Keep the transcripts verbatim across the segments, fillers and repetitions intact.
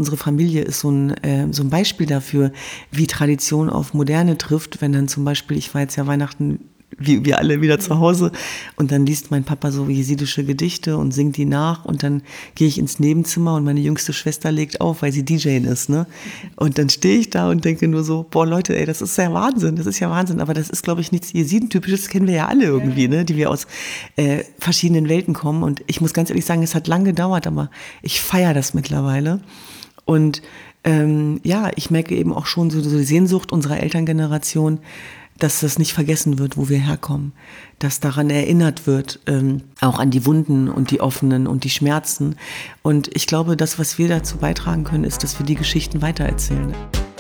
unsere Familie ist so ein, äh, so ein Beispiel dafür, wie Tradition auf Moderne trifft, wenn dann zum Beispiel, ich war jetzt ja Weihnachten wie wir alle wieder zu Hause und dann liest mein Papa so jesidische Gedichte und singt die nach und dann gehe ich ins Nebenzimmer und meine jüngste Schwester legt auf, weil sie D J ist, ne? Und dann stehe ich da und denke nur so, boah Leute, ey, das ist ja Wahnsinn, das ist ja Wahnsinn, aber das ist, glaube ich, nichts Jesiden-typisches, das kennen wir ja alle irgendwie, ne? Die wir aus äh, verschiedenen Welten kommen und ich muss ganz ehrlich sagen, es hat lang gedauert, aber ich feiere das mittlerweile und ähm, ja, ich merke eben auch schon so, so die Sehnsucht unserer Elterngeneration, dass das nicht vergessen wird, wo wir herkommen, dass daran erinnert wird, ähm, auch an die Wunden und die offenen und die Schmerzen. Und ich glaube, das, was wir dazu beitragen können, ist, dass wir die Geschichten weitererzählen.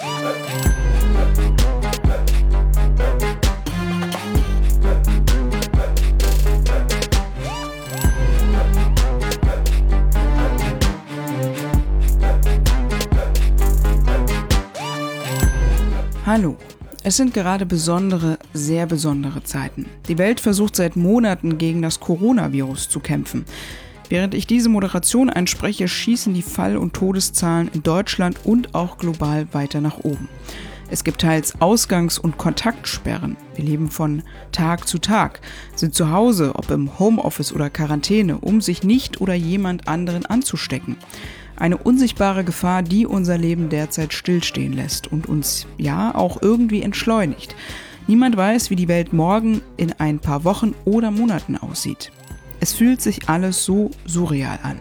Hallo. Es sind gerade besondere, sehr besondere Zeiten. Die Welt versucht seit Monaten gegen das Coronavirus zu kämpfen. Während ich diese Moderation einspreche, schießen die Fall- und Todeszahlen in Deutschland und auch global weiter nach oben. Es gibt teils Ausgangs- und Kontaktsperren. Wir leben von Tag zu Tag, sind zu Hause, ob im Homeoffice oder Quarantäne, um sich nicht oder jemand anderen anzustecken. Eine unsichtbare Gefahr, die unser Leben derzeit stillstehen lässt und uns ja auch irgendwie entschleunigt. Niemand weiß, wie die Welt morgen in ein paar Wochen oder Monaten aussieht. Es fühlt sich alles so surreal an.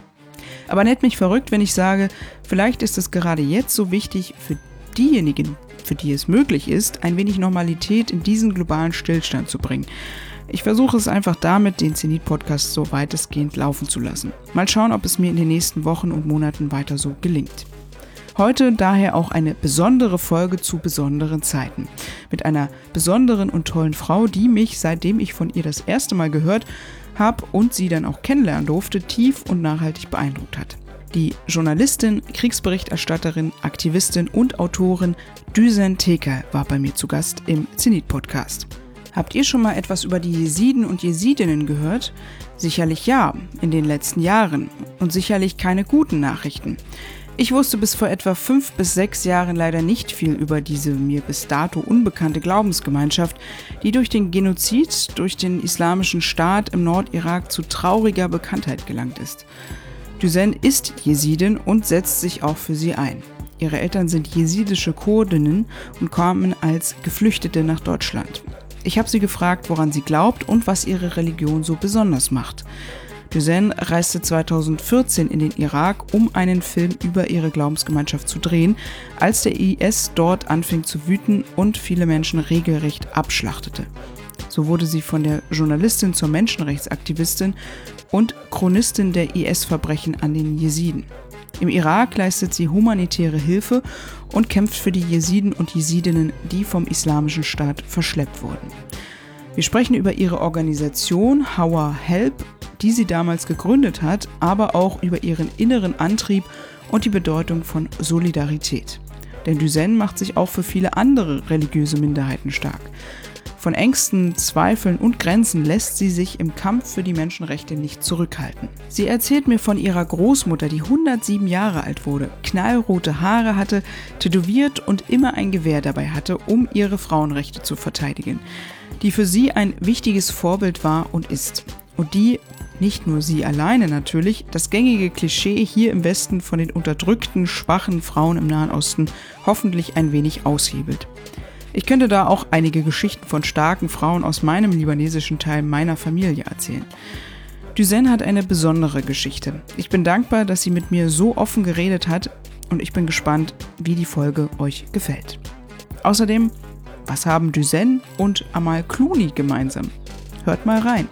Aber nennt mich verrückt, wenn ich sage, vielleicht ist es gerade jetzt so wichtig für diejenigen, für die es möglich ist, ein wenig Normalität in diesen globalen Stillstand zu bringen. Ich versuche es einfach damit, den Zenit-Podcast so weitestgehend laufen zu lassen. Mal schauen, ob es mir in den nächsten Wochen und Monaten weiter so gelingt. Heute daher auch eine besondere Folge zu besonderen Zeiten. Mit einer besonderen und tollen Frau, die mich, seitdem ich von ihr das erste Mal gehört habe und sie dann auch kennenlernen durfte, tief und nachhaltig beeindruckt hat. Die Journalistin, Kriegsberichterstatterin, Aktivistin und Autorin Düsen Teker war bei mir zu Gast im Zenit-Podcast. Habt ihr schon mal etwas über die Jesiden und Jesidinnen gehört? Sicherlich ja, in den letzten Jahren. Und sicherlich keine guten Nachrichten. Ich wusste bis vor etwa fünf bis sechs Jahren leider nicht viel über diese mir bis dato unbekannte Glaubensgemeinschaft, die durch den Genozid, durch den islamischen Staat im Nordirak zu trauriger Bekanntheit gelangt ist. Düsen ist Jesidin und setzt sich auch für sie ein. Ihre Eltern sind jesidische Kurdinnen und kamen als Geflüchtete nach Deutschland. Ich habe sie gefragt, woran sie glaubt und was ihre Religion so besonders macht. Düsen reiste zweitausendvierzehn in den Irak, um einen Film über ihre Glaubensgemeinschaft zu drehen, als der I S dort anfing zu wüten und viele Menschen regelrecht abschlachtete. So wurde sie von der Journalistin zur Menschenrechtsaktivistin und Chronistin der I S-Verbrechen an den Jesiden. Im Irak leistet sie humanitäre Hilfe und kämpft für die Jesiden und Jesidinnen, die vom Islamischen Staat verschleppt wurden. Wir sprechen über ihre Organisation Our Help, die sie damals gegründet hat, aber auch über ihren inneren Antrieb und die Bedeutung von Solidarität. Denn Düsen macht sich auch für viele andere religiöse Minderheiten stark. Von Ängsten, Zweifeln und Grenzen lässt sie sich im Kampf für die Menschenrechte nicht zurückhalten. Sie erzählt mir von ihrer Großmutter, die hundertsieben Jahre alt wurde, knallrote Haare hatte, tätowiert und immer ein Gewehr dabei hatte, um ihre Frauenrechte zu verteidigen, die für sie ein wichtiges Vorbild war und ist. Und die, nicht nur sie alleine natürlich, das gängige Klischee hier im Westen von den unterdrückten, schwachen Frauen im Nahen Osten hoffentlich ein wenig aushebelt. Ich könnte da auch einige Geschichten von starken Frauen aus meinem libanesischen Teil meiner Familie erzählen. Düsen hat eine besondere Geschichte. Ich bin dankbar, dass sie mit mir so offen geredet hat und ich bin gespannt, wie die Folge euch gefällt. Außerdem, was haben Düsen und Amal Clooney gemeinsam? Hört mal rein.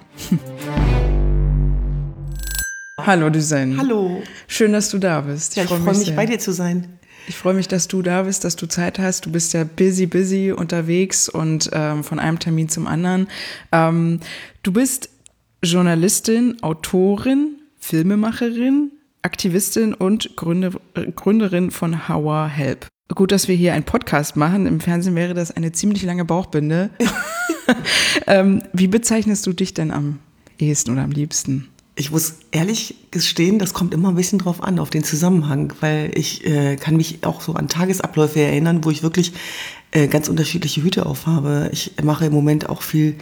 Hallo Düsen. Hallo. Schön, dass du da bist. Ich, ja, ich freue mich, freu mich bei dir zu sein. Ich freue mich, dass du da bist, dass du Zeit hast. Du bist ja busy, busy unterwegs und ähm, von einem Termin zum anderen. Ähm, du bist Journalistin, Autorin, Filmemacherin, Aktivistin und Gründer, Gründerin von Our Help. Gut, dass wir hier einen Podcast machen. Im Fernsehen wäre das eine ziemlich lange Bauchbinde. ähm, wie bezeichnest du dich denn am ehesten oder am liebsten? Ich muss ehrlich gestehen, das kommt immer ein bisschen drauf an, auf den Zusammenhang, weil ich äh, kann mich auch so an Tagesabläufe erinnern, wo ich wirklich äh, ganz unterschiedliche Hüte aufhabe. Ich mache im Moment auch viel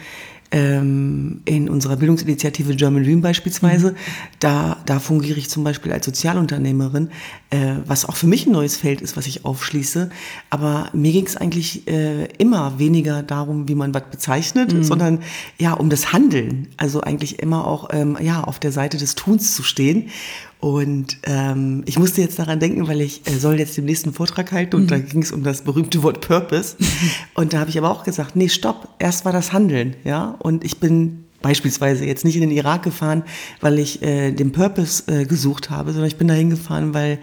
ähm, in unserer Bildungsinitiative German Dream beispielsweise. Mhm. Da, da fungiere ich zum Beispiel als Sozialunternehmerin, äh, was auch für mich ein neues Feld ist, was ich aufschließe. Aber mir ging es eigentlich äh, immer weniger darum, wie man was bezeichnet, mhm. sondern ja um das Handeln. Also eigentlich immer auch ähm, ja auf der Seite des Tuns zu stehen. Und ähm, ich musste jetzt daran denken, weil ich äh, soll jetzt den nächsten Vortrag halten und mhm. da ging es um das berühmte Wort Purpose. Mhm. Und da habe ich aber auch gesagt, nee, stopp, erst war das Handeln, ja. Und ich bin beispielsweise jetzt nicht in den Irak gefahren, weil ich äh, den Purpose äh, gesucht habe, sondern ich bin dahin gefahren, weil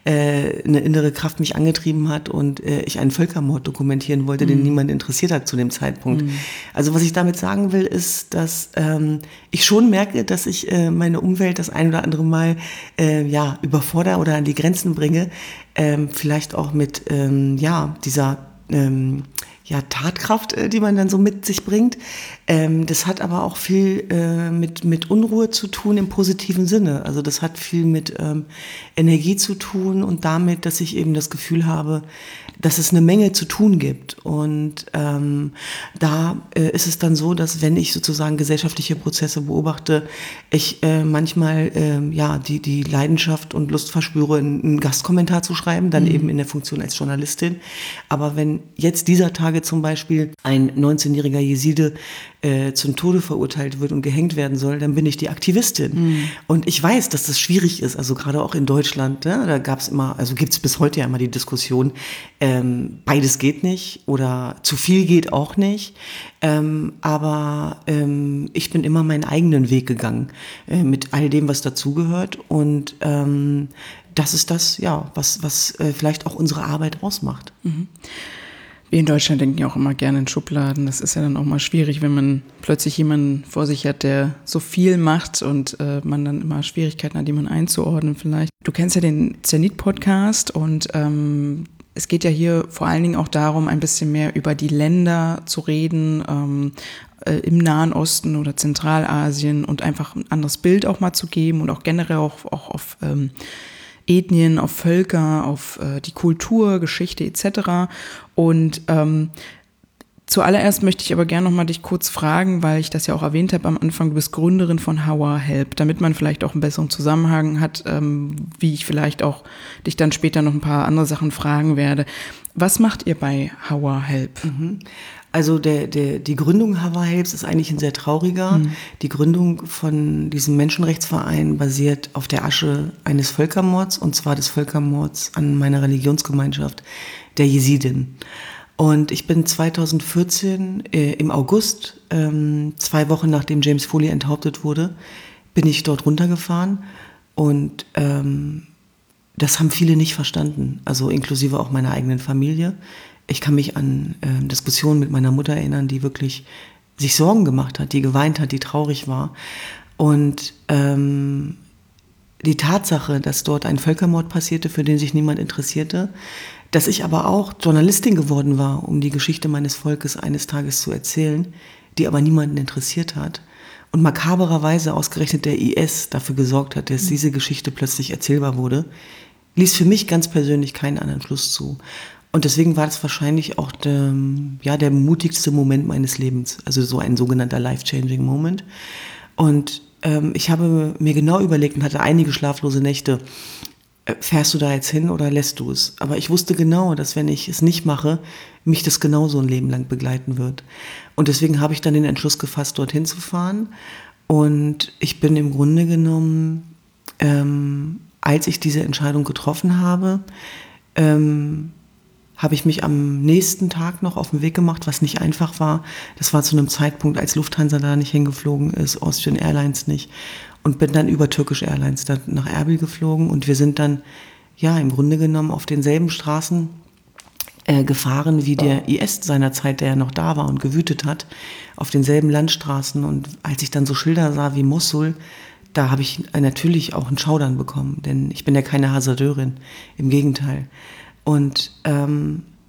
äh, eine innere Kraft mich angetrieben hat und äh, ich einen Völkermord dokumentieren wollte, mhm. den niemand interessiert hat zu dem Zeitpunkt. Mhm. Also was ich damit sagen will, ist, dass ähm, ich schon merke, dass ich äh, meine Umwelt das ein oder andere Mal äh, ja überfordere oder an die Grenzen bringe, ähm, vielleicht auch mit ähm, ja dieser ähm, ja, Tatkraft, die man dann so mit sich bringt. Ähm, das hat aber auch viel äh, mit, mit Unruhe zu tun im positiven Sinne. Also das hat viel mit ähm, Energie zu tun und damit, dass ich eben das Gefühl habe, dass es eine Menge zu tun gibt. Und ähm, da äh, ist es dann so, dass wenn ich sozusagen gesellschaftliche Prozesse beobachte, ich äh, manchmal äh, ja die, die Leidenschaft und Lust verspüre, einen Gastkommentar zu schreiben, dann mhm. eben in der Funktion als Journalistin. Aber wenn jetzt dieser Tage zum Beispiel ein neunzehnjähriger Jeside äh, zum Tode verurteilt wird und gehängt werden soll, dann bin ich die Aktivistin. Mhm. Und ich weiß, dass das schwierig ist, also gerade auch in Deutschland, ne, da gab es immer, also gibt es bis heute ja immer die Diskussion, ähm, beides geht nicht oder zu viel geht auch nicht. Ähm, aber ähm, ich bin immer meinen eigenen Weg gegangen, äh, mit all dem, was dazugehört. Und ähm, das ist das, ja, was, was äh, vielleicht auch unsere Arbeit ausmacht. Mhm. Wir in Deutschland denken ja auch immer gerne in Schubladen. Das ist ja dann auch mal schwierig, wenn man plötzlich jemanden vor sich hat, der so viel macht und äh, man dann immer Schwierigkeiten hat, jemanden einzuordnen vielleicht. Du kennst ja den Zenit-Podcast und ähm, es geht ja hier vor allen Dingen auch darum, ein bisschen mehr über die Länder zu reden, ähm, äh, im Nahen Osten oder Zentralasien und einfach ein anderes Bild auch mal zu geben und auch generell auch, auch auf ähm, Ethnien, auf Völker, auf äh, die Kultur, Geschichte et cetera. Und ähm, zuallererst möchte ich aber gerne noch mal dich kurz fragen, weil ich das ja auch erwähnt habe am Anfang, du bist Gründerin von How Our Help, damit man vielleicht auch einen besseren Zusammenhang hat, ähm, wie ich vielleicht auch dich dann später noch ein paar andere Sachen fragen werde. Was macht ihr bei How Our Help? Mhm. Also der, der, die Gründung How Our Help ist eigentlich ein sehr trauriger. Mhm. Die Gründung von diesem Menschenrechtsverein basiert auf der Asche eines Völkermords, und zwar des Völkermords an meiner Religionsgemeinschaft, der Jesiden. Und ich bin zweitausendvierzehn äh, im August, ähm, zwei Wochen nachdem James Foley enthauptet wurde, bin ich dort runtergefahren und ähm, das haben viele nicht verstanden, also inklusive auch meiner eigenen Familie. Ich kann mich an äh, Diskussionen mit meiner Mutter erinnern, die wirklich sich Sorgen gemacht hat, die geweint hat, die traurig war. Und ähm, die Tatsache, dass dort ein Völkermord passierte, für den sich niemand interessierte, dass ich aber auch Journalistin geworden war, um die Geschichte meines Volkes eines Tages zu erzählen, die aber niemanden interessiert hat. Und makabererweise ausgerechnet der I S dafür gesorgt hat, dass diese Geschichte plötzlich erzählbar wurde, ließ für mich ganz persönlich keinen anderen Schluss zu. Und deswegen war das wahrscheinlich auch der, ja, der mutigste Moment meines Lebens, also so ein sogenannter life-changing Moment. Und ähm, ich habe mir genau überlegt und hatte einige schlaflose Nächte, äh, fährst du da jetzt hin oder lässt du es? Aber ich wusste genau, dass wenn ich es nicht mache, mich das genauso ein Leben lang begleiten wird. Und deswegen habe ich dann den Entschluss gefasst, dorthin zu fahren. Und ich bin im Grunde genommen, ähm, als ich diese Entscheidung getroffen habe, ähm, habe ich mich am nächsten Tag noch auf den Weg gemacht, was nicht einfach war. Das war zu einem Zeitpunkt, als Lufthansa da nicht hingeflogen ist, Austrian Airlines nicht. Und bin dann über Turkish Airlines dann nach Erbil geflogen. Und wir sind dann, ja, im Grunde genommen auf denselben Straßen äh, gefahren, wie der I S seinerzeit, der ja noch da war und gewütet hat, auf denselben Landstraßen. Und als ich dann so Schilder sah wie Mossul, da habe ich natürlich auch einen Schaudern bekommen. Denn ich bin ja keine Hasardeurin, im Gegenteil. Und ähm,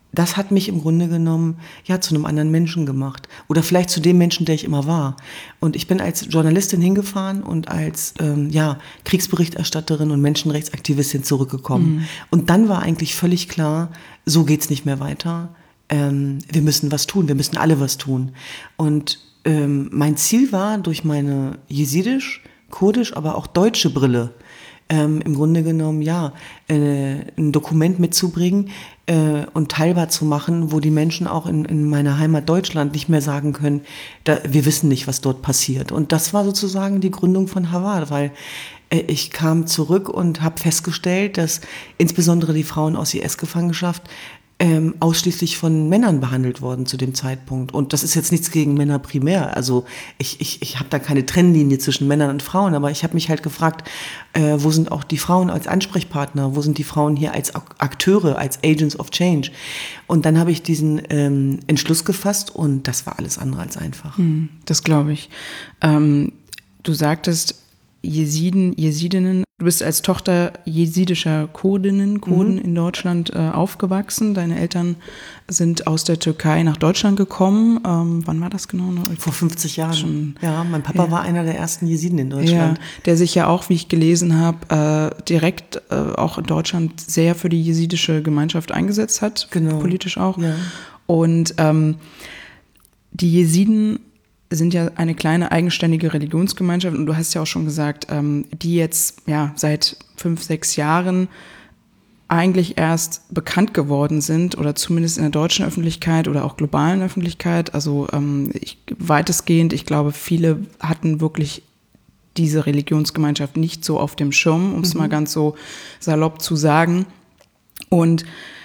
das hat mich im Grunde genommen ja zu einem anderen Menschen gemacht oder vielleicht zu dem Menschen, der ich immer war. Und ich bin als Journalistin hingefahren und als ähm, ja, Kriegsberichterstatterin und Menschenrechtsaktivistin zurückgekommen. Mhm. Und dann war eigentlich völlig klar, so geht's nicht mehr weiter. Ähm, wir müssen was tun, wir müssen alle was tun. Und ähm, mein Ziel war, durch meine jesidisch, kurdisch, aber auch deutsche Brille Ähm, im Grunde genommen, ja, äh, ein Dokument mitzubringen äh, und teilbar zu machen, wo die Menschen auch in, in meiner Heimat Deutschland nicht mehr sagen können, da, wir wissen nicht, was dort passiert. Und das war sozusagen die Gründung von Hawar, weil äh, ich kam zurück und habe festgestellt, dass insbesondere die Frauen aus I S-Gefangenschaft Ähm, ausschließlich von Männern behandelt worden zu dem Zeitpunkt. Und das ist jetzt nichts gegen Männer primär. Also ich, ich, ich habe da keine Trennlinie zwischen Männern und Frauen, aber ich habe mich halt gefragt, äh, wo sind auch die Frauen als Ansprechpartner, wo sind die Frauen hier als Akteure, als Agents of Change? Und dann habe ich diesen ähm, Entschluss gefasst und das war alles andere als einfach. Hm, das glaube ich. Ähm, du sagtest, Jesiden, Jesidinnen. Du bist als Tochter jesidischer Kurdinnen, Kurden mhm. in Deutschland äh, aufgewachsen. Deine Eltern sind aus der Türkei nach Deutschland gekommen. Ähm, wann war das genau? Vor fünfzig Jahren. Schon, ja, mein Papa ja. war einer der ersten Jesiden in Deutschland. Ja, der sich ja auch, wie ich gelesen habe, äh, direkt äh, auch in Deutschland sehr für die jesidische Gemeinschaft eingesetzt hat. Genau. Politisch auch. Ja. Und ähm, die Jesiden sind ja eine kleine eigenständige Religionsgemeinschaft und du hast ja auch schon gesagt, ähm, die jetzt ja seit fünf, sechs Jahren eigentlich erst bekannt geworden sind oder zumindest in der deutschen Öffentlichkeit oder auch globalen Öffentlichkeit. Also ähm, ich, weitestgehend, ich glaube, viele hatten wirklich diese Religionsgemeinschaft nicht so auf dem Schirm, um es mhm. mal ganz so salopp zu sagen. Und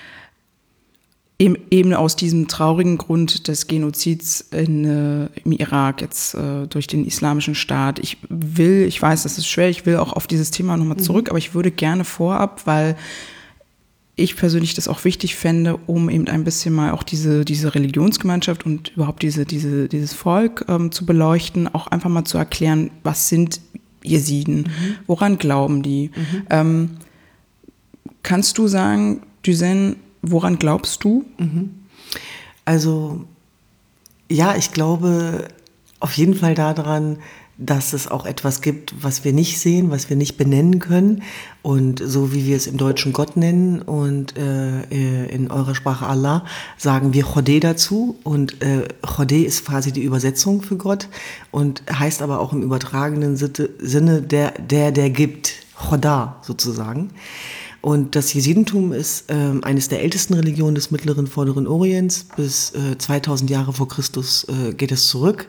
eben aus diesem traurigen Grund des Genozids in, äh, im Irak, jetzt äh, durch den Islamischen Staat. Ich will, ich weiß, das ist schwer, ich will auch auf dieses Thema nochmal zurück, mhm. aber ich würde gerne vorab, weil ich persönlich das auch wichtig fände, um eben ein bisschen mal auch diese, diese Religionsgemeinschaft und überhaupt diese, diese, dieses Volk ähm, zu beleuchten, auch einfach mal zu erklären, was sind Jesiden, mhm. woran glauben die? Mhm. Ähm, kannst du sagen, Düsen, woran glaubst du? Also, ja, ich glaube auf jeden Fall daran, dass es auch etwas gibt, was wir nicht sehen, was wir nicht benennen können. Und so wie wir es im Deutschen Gott nennen und äh, in eurer Sprache Allah, sagen wir Chodeh dazu. Und äh, Chodeh ist quasi die Übersetzung für Gott und heißt aber auch im übertragenen Sinne der, der, der gibt. Chodah sozusagen. Und das Jesidentum ist äh, eines der ältesten Religionen des mittleren Vorderen Orients. Bis äh, zweitausend Jahre vor Christus äh, geht es zurück.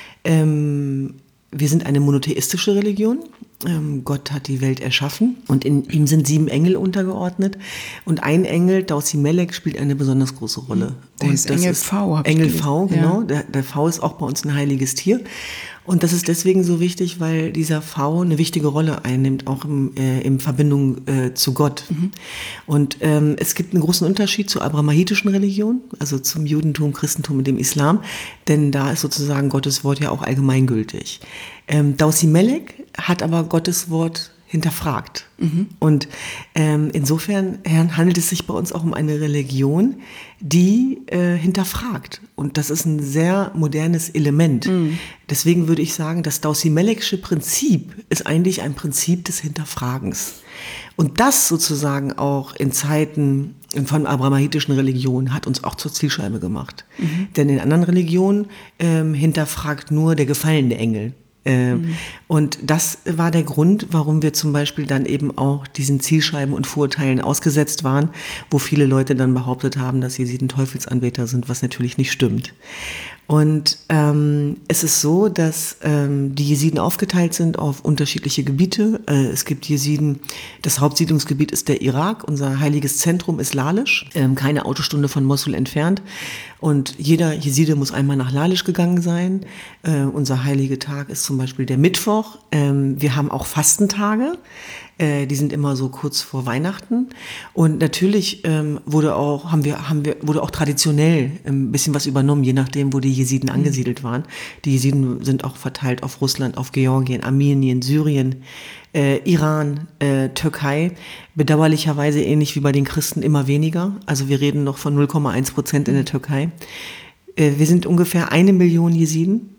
Ähm, wir sind eine monotheistische Religion. Ähm, Gott hat die Welt erschaffen und in ihm sind sieben Engel untergeordnet. Und ein Engel, Dausi Melek, spielt eine besonders große Rolle. Der und ist das Engel ist V. Hab Engel ich V, genau. Ja. Der, der V ist auch bei uns ein heiliges Tier. Und das ist deswegen so wichtig, weil dieser V eine wichtige Rolle einnimmt, auch im, äh, in Verbindung äh, zu Gott. Mhm. Und ähm, es gibt einen großen Unterschied zur abrahamitischen Religion, also zum Judentum, Christentum und dem Islam, denn da ist sozusagen Gottes Wort ja auch allgemeingültig. Ähm, Dausi Melek hat aber Gottes Wort hinterfragt. Mhm. Und ähm, insofern handelt es sich bei uns auch um eine Religion, die äh, hinterfragt. Und das ist ein sehr modernes Element. Mhm. Deswegen würde ich sagen, das Dausi Melekische Prinzip ist eigentlich ein Prinzip des Hinterfragens. Und das sozusagen auch in Zeiten von abrahamitischen Religionen hat uns auch zur Zielscheibe gemacht. Mhm. Denn in anderen Religionen ähm, hinterfragt nur der gefallene Engel. Äh, mhm. Und das war der Grund, warum wir zum Beispiel dann eben auch diesen Zielscheiben und Vorurteilen ausgesetzt waren, wo viele Leute dann behauptet haben, dass Jesiden Teufelsanbeter sind, was natürlich nicht stimmt. Und ähm, es ist so, dass ähm, die Jesiden aufgeteilt sind auf unterschiedliche Gebiete. Äh, es gibt Jesiden, das Hauptsiedlungsgebiet ist der Irak, unser heiliges Zentrum ist Lalisch, ähm, keine Autostunde von Mosul entfernt. Und jeder Jeside muss einmal nach Lalisch gegangen sein. Äh, unser heiliger Tag ist zum Beispiel der Mittwoch. Ähm, wir haben auch Fastentage. Äh, die sind immer so kurz vor Weihnachten. Und natürlich ähm, wurde auch, haben wir, haben wir, wurde auch traditionell ein bisschen was übernommen, je nachdem, wo die Jesiden mhm. angesiedelt waren. Die Jesiden sind auch verteilt auf Russland, auf Georgien, Armenien, Syrien, äh, Iran, äh, Türkei. Bedauerlicherweise ähnlich wie bei den Christen immer weniger. Also wir reden noch von null Komma eins Prozent in der Türkei. Äh, wir sind ungefähr eine Million Jesiden.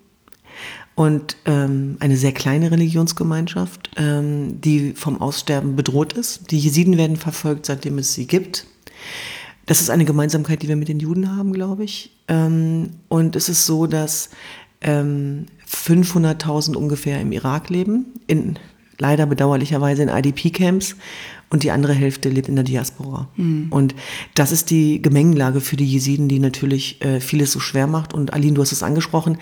Und ähm, eine sehr kleine Religionsgemeinschaft, ähm, die vom Aussterben bedroht ist. Die Jesiden werden verfolgt, seitdem es sie gibt. Das ist eine Gemeinsamkeit, die wir mit den Juden haben, glaube ich. Ähm, und es ist so, dass ähm, fünfhunderttausend ungefähr im Irak leben, in, leider bedauerlicherweise in I D P-Camps. Und die andere Hälfte lebt in der Diaspora. Mhm. Und das ist die Gemengelage für die Jesiden, die natürlich äh, vieles so schwer macht. Und Aline, du hast es angesprochen,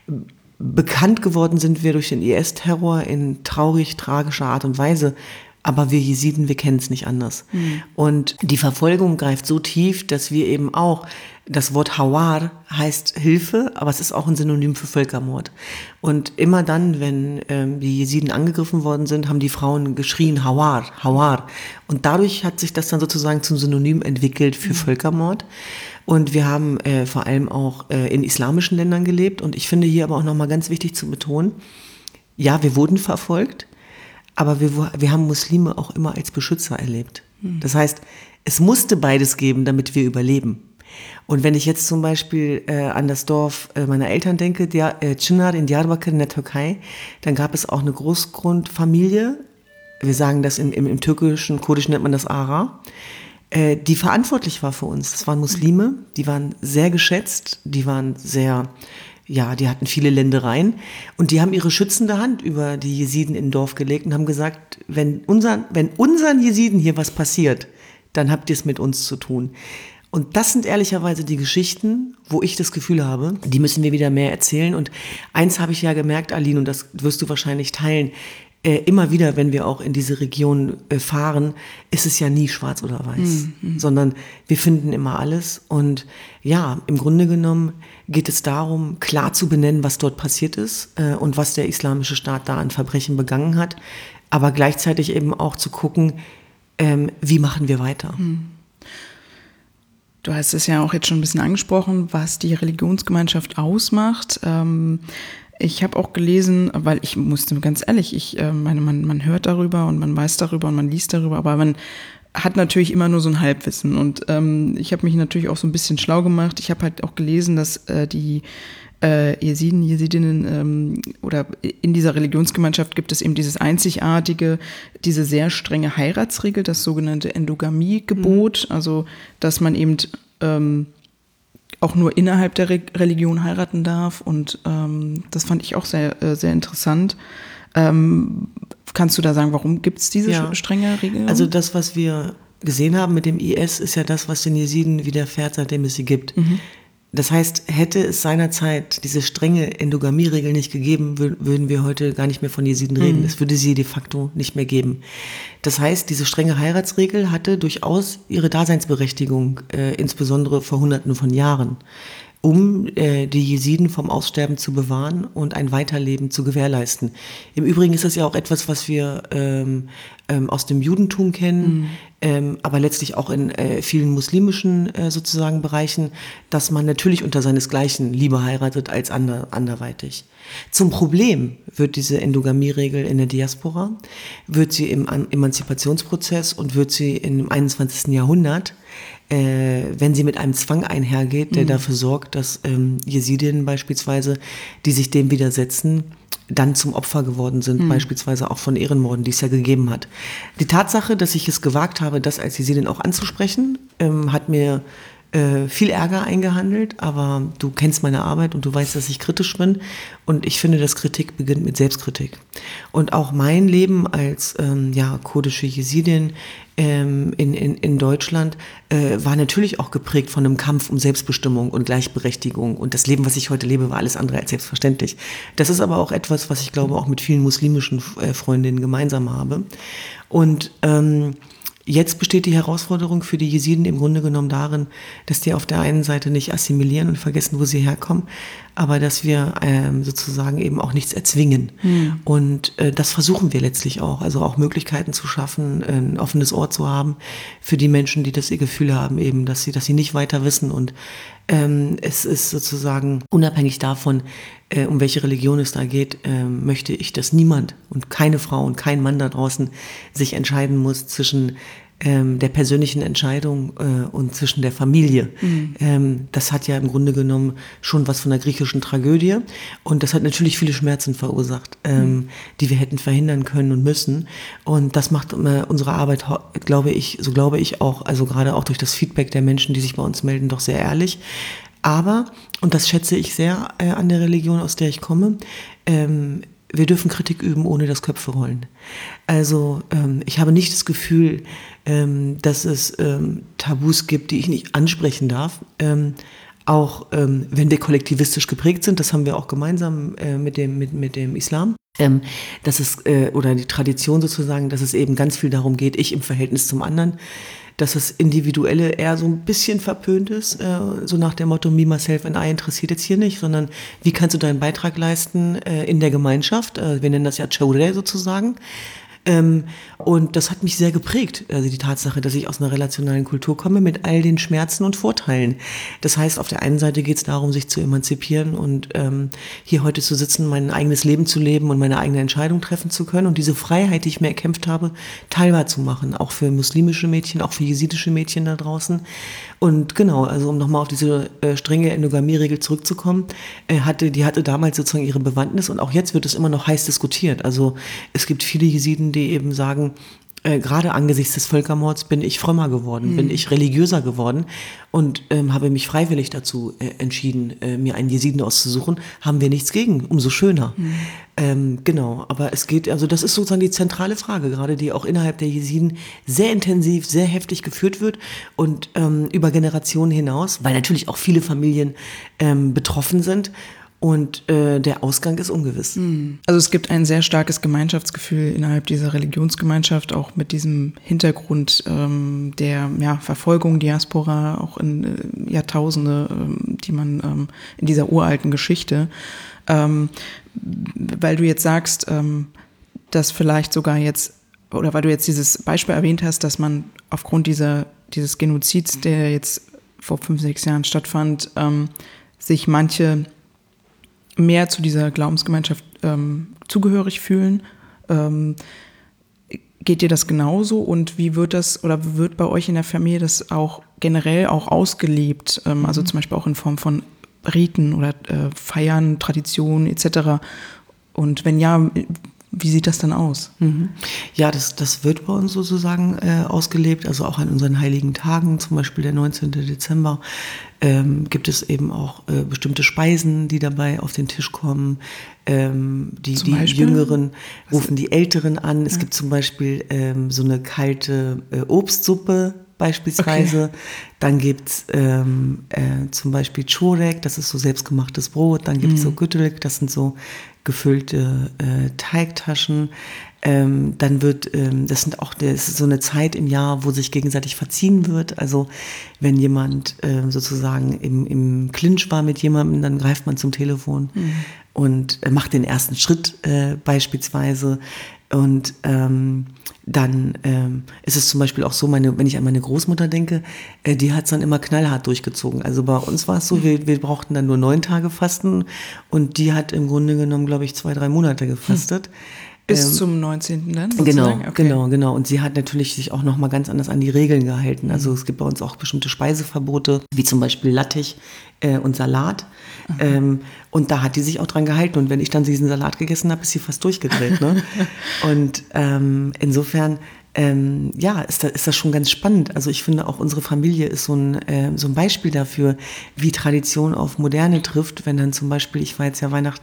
bekannt geworden sind wir durch den I S-Terror in traurig, tragischer Art und Weise. Aber wir Jesiden, wir kennen es nicht anders. Mhm. Und die Verfolgung greift so tief, dass wir eben auch, das Wort Hawar heißt Hilfe, aber es ist auch ein Synonym für Völkermord. Und immer dann, wenn ähm, die Jesiden angegriffen worden sind, haben die Frauen geschrien Hawar, Hawar. Und dadurch hat sich das dann sozusagen zum Synonym entwickelt für mhm. Völkermord. Und wir haben äh, vor allem auch äh, in islamischen Ländern gelebt. Und ich finde hier aber auch nochmal ganz wichtig zu betonen, ja, wir wurden verfolgt, aber wir, wir haben Muslime auch immer als Beschützer erlebt. Mhm. Das heißt, es musste beides geben, damit wir überleben. Und wenn ich jetzt zum Beispiel äh, an das Dorf äh, meiner Eltern denke, der, äh, Çınar in Diyarbakır in der Türkei, dann gab es auch eine Großgrundfamilie, wir sagen das im, im, im türkischen, kurdischen nennt man das Ara, äh, die verantwortlich war für uns. Das waren Muslime, die waren sehr geschätzt, die waren sehr, ja, die hatten viele Ländereien und die haben ihre schützende Hand über die Jesiden in Dorf gelegt und haben gesagt, wenn, unseren, wenn unseren Jesiden hier was passiert, dann habt ihr es mit uns zu tun. Und das sind ehrlicherweise die Geschichten, wo ich das Gefühl habe, die müssen wir wieder mehr erzählen. Und eins habe ich ja gemerkt, Aline, und das wirst du wahrscheinlich teilen, äh, immer wieder, wenn wir auch in diese Region äh, fahren, ist es ja nie schwarz oder weiß, mhm. sondern wir finden immer alles. Und ja, im Grunde genommen geht es darum, klar zu benennen, was dort passiert ist äh, und was der Islamische Staat da an Verbrechen begangen hat, aber gleichzeitig eben auch zu gucken, ähm, wie machen wir weiter. Mhm. Du hast es ja auch jetzt schon ein bisschen angesprochen, was die Religionsgemeinschaft ausmacht. Ähm, ich habe auch gelesen, weil ich musste ganz ehrlich, ich äh, meine, man, man hört darüber und man weiß darüber und man liest darüber, aber man hat natürlich immer nur so ein Halbwissen. Und ähm, ich habe mich natürlich auch so ein bisschen schlau gemacht. Ich habe halt auch gelesen, dass äh, die äh, Jesiden, Jesidinnen ähm, oder in dieser Religionsgemeinschaft gibt es eben dieses einzigartige, diese sehr strenge Heiratsregel, das sogenannte Endogamiegebot, mhm. also dass man eben ähm, auch nur innerhalb der Re- Religion heiraten darf und ähm, das fand ich auch sehr, äh, sehr interessant. Ähm, kannst du da sagen, warum gibt es diese ja. strenge Regel? Also das, was wir gesehen haben mit dem I S, ist ja das, was den Jesiden widerfährt, seitdem es sie gibt. Mhm. Das heißt, hätte es seinerzeit diese strenge Endogamie-Regel nicht gegeben, würden wir heute gar nicht mehr von Jesiden reden. Mhm. Es würde sie de facto nicht mehr geben. Das heißt, diese strenge Heiratsregel hatte durchaus ihre Daseinsberechtigung, äh, insbesondere vor Hunderten von Jahren, um äh, die Jesiden vom Aussterben zu bewahren und ein Weiterleben zu gewährleisten. Im Übrigen ist das ja auch etwas, was wir ähm, ähm, aus dem Judentum kennen, mhm. ähm, aber letztlich auch in äh, vielen muslimischen äh, sozusagen Bereichen, dass man natürlich unter seinesgleichen lieber heiratet als ander, anderweitig. Zum Problem wird diese Endogamie-Regel in der Diaspora, wird sie im Emanzipationsprozess und wird sie im einundzwanzigsten Jahrhundert, äh, wenn sie mit einem Zwang einhergeht, der mhm. dafür sorgt, dass ähm, Jesidinnen beispielsweise, die sich dem widersetzen, dann zum Opfer geworden sind, mhm. beispielsweise auch von Ehrenmorden, die es ja gegeben hat. Die Tatsache, dass ich es gewagt habe, das als Jesidin auch anzusprechen, ähm, hat mir äh, viel Ärger eingehandelt, aber du kennst meine Arbeit und du weißt, dass ich kritisch bin und ich finde, dass Kritik beginnt mit Selbstkritik. Und auch mein Leben als ähm, ja, kurdische Jesidin ähm, in, in, in Deutschland äh, war natürlich auch geprägt von einem Kampf um Selbstbestimmung und Gleichberechtigung und das Leben, was ich heute lebe, war alles andere als selbstverständlich. Das ist aber auch etwas, was ich glaube auch mit vielen muslimischen äh, Freundinnen gemeinsam habe. Und ähm, Jetzt besteht die Herausforderung für die Jesiden im Grunde genommen darin, dass die auf der einen Seite nicht assimilieren und vergessen, wo sie herkommen, aber dass wir ähm, sozusagen eben auch nichts erzwingen. Mhm. Und äh, das versuchen wir letztlich auch, also auch Möglichkeiten zu schaffen, ein offenes Ohr zu haben für die Menschen, die das ihr Gefühl haben, eben, dass sie, dass sie nicht weiter wissen. Und ähm, es ist sozusagen unabhängig davon, äh, um welche Religion es da geht, äh, möchte ich, dass niemand und keine Frau und kein Mann da draußen sich entscheiden muss zwischen ähm, der persönlichen Entscheidung äh, und zwischen der Familie. Mhm. Ähm, das hat ja im Grunde genommen schon was von der griechischen Tragödie und das hat natürlich viele Schmerzen verursacht, ähm, mhm. die wir hätten verhindern können und müssen. Und das macht äh, unsere Arbeit, glaube ich, so glaube ich auch, also gerade auch durch das Feedback der Menschen, die sich bei uns melden, doch sehr ehrlich. Aber, und das schätze ich sehr äh, an der Religion, aus der ich komme, ähm, wir dürfen Kritik üben, ohne das Köpfe rollen. Also ähm, ich habe nicht das Gefühl, ähm, dass es ähm, Tabus gibt, die ich nicht ansprechen darf. Ähm, auch ähm, wenn wir kollektivistisch geprägt sind, das haben wir auch gemeinsam äh, mit dem, mit, mit dem Islam. Ähm, dass es, äh, oder die Tradition sozusagen, dass es eben ganz viel darum geht, ich im Verhältnis zum anderen, dass das Individuelle eher so ein bisschen verpönt ist, äh, so nach dem Motto, me, myself and I interessiert jetzt hier nicht, sondern wie kannst du deinen Beitrag leisten äh, in der Gemeinschaft, äh, wir nennen das ja Chowre sozusagen. Ähm, und das hat mich sehr geprägt, also die Tatsache, dass ich aus einer relationalen Kultur komme mit all den Schmerzen und Vorteilen. Das heißt, auf der einen Seite geht es darum, sich zu emanzipieren und ähm, hier heute zu sitzen, mein eigenes Leben zu leben und meine eigene Entscheidung treffen zu können und diese Freiheit, die ich mir erkämpft habe, teilbar zu machen, auch für muslimische Mädchen, auch für jesidische Mädchen da draußen. Und genau, also um nochmal auf diese äh, strenge Endogamie-Regel zurückzukommen, äh, hatte, die hatte damals sozusagen ihre Bewandtnis und auch jetzt wird es immer noch heiß diskutiert. Also es gibt viele Jesiden, die eben sagen, äh, gerade angesichts des Völkermords bin ich frömmer geworden, mhm. bin ich religiöser geworden und ähm, habe mich freiwillig dazu äh, entschieden, äh, mir einen Jesiden auszusuchen. Haben wir nichts gegen, umso schöner. Mhm. Ähm, genau, aber es geht, also das ist sozusagen die zentrale Frage, gerade die auch innerhalb der Jesiden sehr intensiv, sehr heftig geführt wird und ähm, über Generationen hinaus, weil natürlich auch viele Familien ähm, betroffen sind. Und äh, der Ausgang ist ungewiss. Also es gibt ein sehr starkes Gemeinschaftsgefühl innerhalb dieser Religionsgemeinschaft, auch mit diesem Hintergrund ähm, der ja, Verfolgung, Diaspora, auch in äh, Jahrtausende, ähm, die man ähm, in dieser uralten Geschichte, ähm, weil du jetzt sagst, ähm, dass vielleicht sogar jetzt, oder weil du jetzt dieses Beispiel erwähnt hast, dass man aufgrund dieser dieses Genozids, der jetzt vor fünf, sechs Jahren stattfand, ähm, sich manche mehr zu dieser Glaubensgemeinschaft ähm, zugehörig fühlen. Ähm, geht dir das genauso und wie wird das oder wird bei euch in der Familie das auch generell auch ausgelebt? Ähm, also zum Beispiel auch in Form von Riten oder äh, Feiern, Traditionen et cetera. Und wenn ja, wie sieht das dann aus? Mhm. Ja, das, das wird bei uns sozusagen äh, ausgelebt, also auch an unseren heiligen Tagen, zum Beispiel der neunzehnten Dezember, ähm, gibt es eben auch äh, bestimmte Speisen, die dabei auf den Tisch kommen. Ähm, die die Jüngeren rufen die Älteren an. Es ja. gibt zum Beispiel ähm, so eine kalte äh, Obstsuppe, beispielsweise. Okay. Dann gibt's ähm, äh, zum Beispiel Çörek, das ist so selbstgemachtes Brot. Dann gibt's mm. so Güttelik, das sind so gefüllte äh, Teigtaschen. Ähm, dann wird, ähm, das sind auch, das ist so eine Zeit im Jahr, wo sich gegenseitig verziehen wird. Also wenn jemand äh, sozusagen im, im Clinch war mit jemandem, dann greift man zum Telefon mm. und äh, macht den ersten Schritt äh, beispielsweise. Und ähm, dann ähm, ist es zum Beispiel auch so, meine, wenn ich an meine Großmutter denke, äh, die hat es dann immer knallhart durchgezogen. Also bei uns war es so, wir, wir brauchten dann nur neun Tage Fasten und die hat im Grunde genommen, glaube ich, zwei, drei Monate gefastet. Hm. Bis ähm, zum neunzehnten dann? Genau, okay. genau, genau. Und sie hat natürlich sich auch nochmal ganz anders an die Regeln gehalten. Also es gibt bei uns auch bestimmte Speiseverbote, wie zum Beispiel Lattich äh, und Salat. Ähm, und da hat die sich auch dran gehalten. Und wenn ich dann diesen Salat gegessen habe, ist sie fast durchgedreht. Ne? Und ähm, insofern, ähm, ja, ist, da, ist das schon ganz spannend. Also ich finde auch, unsere Familie ist so ein, äh, so ein Beispiel dafür, wie Tradition auf Moderne trifft. Wenn dann zum Beispiel, ich war jetzt ja Weihnachten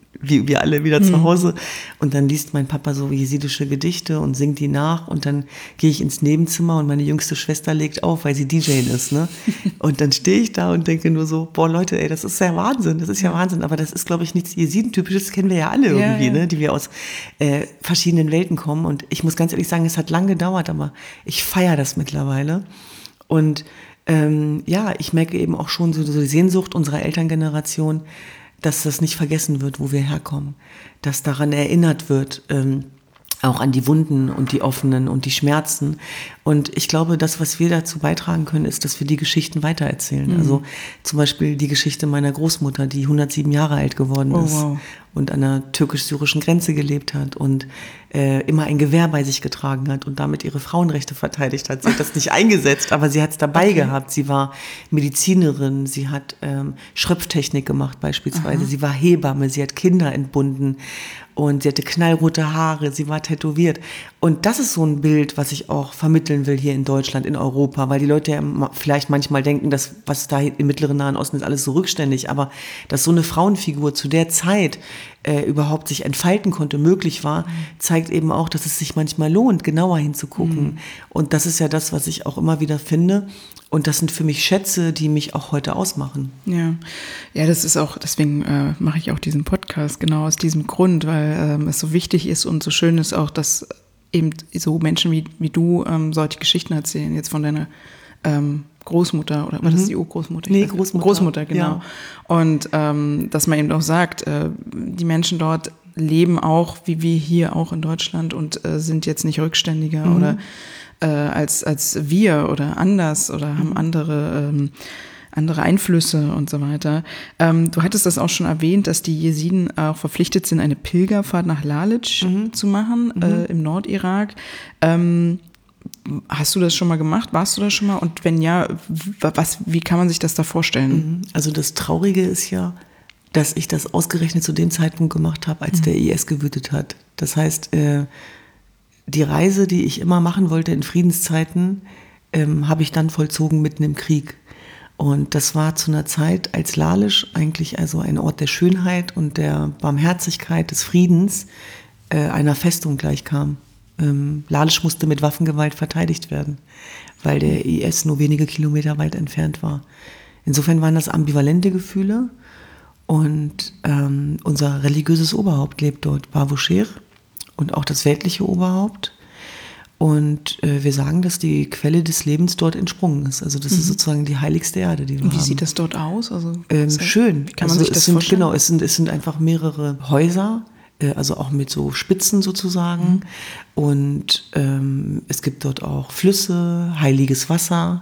wie wir alle wieder mhm. zu Hause. Und dann liest mein Papa so jesidische Gedichte und singt die nach. Und dann gehe ich ins Nebenzimmer und meine jüngste Schwester legt auf, weil sie D J ist. Ne? Und dann stehe ich da und denke nur so, boah Leute, ey, das ist ja Wahnsinn, das ist ja Wahnsinn. Aber das ist, glaube ich, nichts Jesidentypisches, das kennen wir ja alle irgendwie, ja, ja. Ne? Die wir aus äh, verschiedenen Welten kommen. Und ich muss ganz ehrlich sagen, es hat lange gedauert, aber ich feiere das mittlerweile. Und ähm, ja, ich merke eben auch schon so, so die Sehnsucht unserer Elterngeneration, dass das nicht vergessen wird, wo wir herkommen, dass daran erinnert wird, ähm, auch an die Wunden und die offenen und die Schmerzen. Und ich glaube, das, was wir dazu beitragen können, ist, dass wir die Geschichten weitererzählen. Mhm. Also zum Beispiel die Geschichte meiner Großmutter, die hundertsieben Jahre alt geworden ist oh, wow. und an der türkisch-syrischen Grenze gelebt hat und äh, immer ein Gewehr bei sich getragen hat und damit ihre Frauenrechte verteidigt hat. Sie hat das nicht eingesetzt, aber sie hat es dabei okay. gehabt. Sie war Medizinerin, sie hat ähm, Schröpftechnik gemacht beispielsweise, Aha. sie war Hebamme, sie hat Kinder entbunden. Und sie hatte knallrote Haare, sie war tätowiert. Und das ist so ein Bild, was ich auch vermitteln will hier in Deutschland, in Europa. Weil die Leute ja vielleicht manchmal denken, dass was da im Mittleren Nahen Osten ist, alles so rückständig. Aber dass so eine Frauenfigur zu der Zeit äh, überhaupt sich entfalten konnte, möglich war, zeigt eben auch, dass es sich manchmal lohnt, genauer hinzugucken. Mhm. Und das ist ja das, was ich auch immer wieder finde. Und das sind für mich Schätze, die mich auch heute ausmachen. Ja, ja, das ist auch, deswegen äh, mache ich auch diesen Podcast, genau aus diesem Grund, weil ähm, es so wichtig ist und so schön ist auch, dass eben so Menschen wie, wie du ähm, solche Geschichten erzählen, jetzt von deiner ähm, Großmutter, oder war das die Urgroßmutter? Nee, Großmutter. Großmutter, genau. Ja. Und ähm, dass man eben auch sagt, äh, die Menschen dort leben auch, wie wir hier auch in Deutschland und äh, sind jetzt nicht rückständiger mhm. oder Äh, als als wir oder anders oder haben andere ähm, andere Einflüsse und so weiter. Ähm, du hattest das auch schon erwähnt, dass die Jesiden auch verpflichtet sind, eine Pilgerfahrt nach Lalic mhm. zu machen mhm. äh, im Nordirak. Ähm, hast du das schon mal gemacht? Warst du das schon mal? Und wenn ja, was, wie kann man sich das da vorstellen? Also das Traurige ist ja, dass ich das ausgerechnet zu dem Zeitpunkt gemacht habe, als mhm. der I S gewütet hat. Das heißt, äh, die Reise, die ich immer machen wollte in Friedenszeiten, ähm, habe ich dann vollzogen mitten im Krieg. Und das war zu einer Zeit, als Lalic eigentlich also ein Ort der Schönheit und der Barmherzigkeit, des Friedens, äh, einer Festung gleichkam. Ähm, Lalic musste mit Waffengewalt verteidigt werden, weil der I S nur wenige Kilometer weit entfernt war. Insofern waren das ambivalente Gefühle. Und ähm, unser religiöses Oberhaupt lebt dort, Babuscher. Und auch das weltliche Oberhaupt. Und äh, wir sagen, dass die Quelle des Lebens dort entsprungen ist. Also das mhm. ist sozusagen die heiligste Erde, die wir Und wie haben. sieht das dort aus? Also ähm, schön. Wie kann man also sich das sind, vorstellen? Genau, es sind, es sind einfach mehrere Häuser, äh, also auch mit so Spitzen sozusagen. Mhm. Und ähm, es gibt dort auch Flüsse, heiliges Wasser.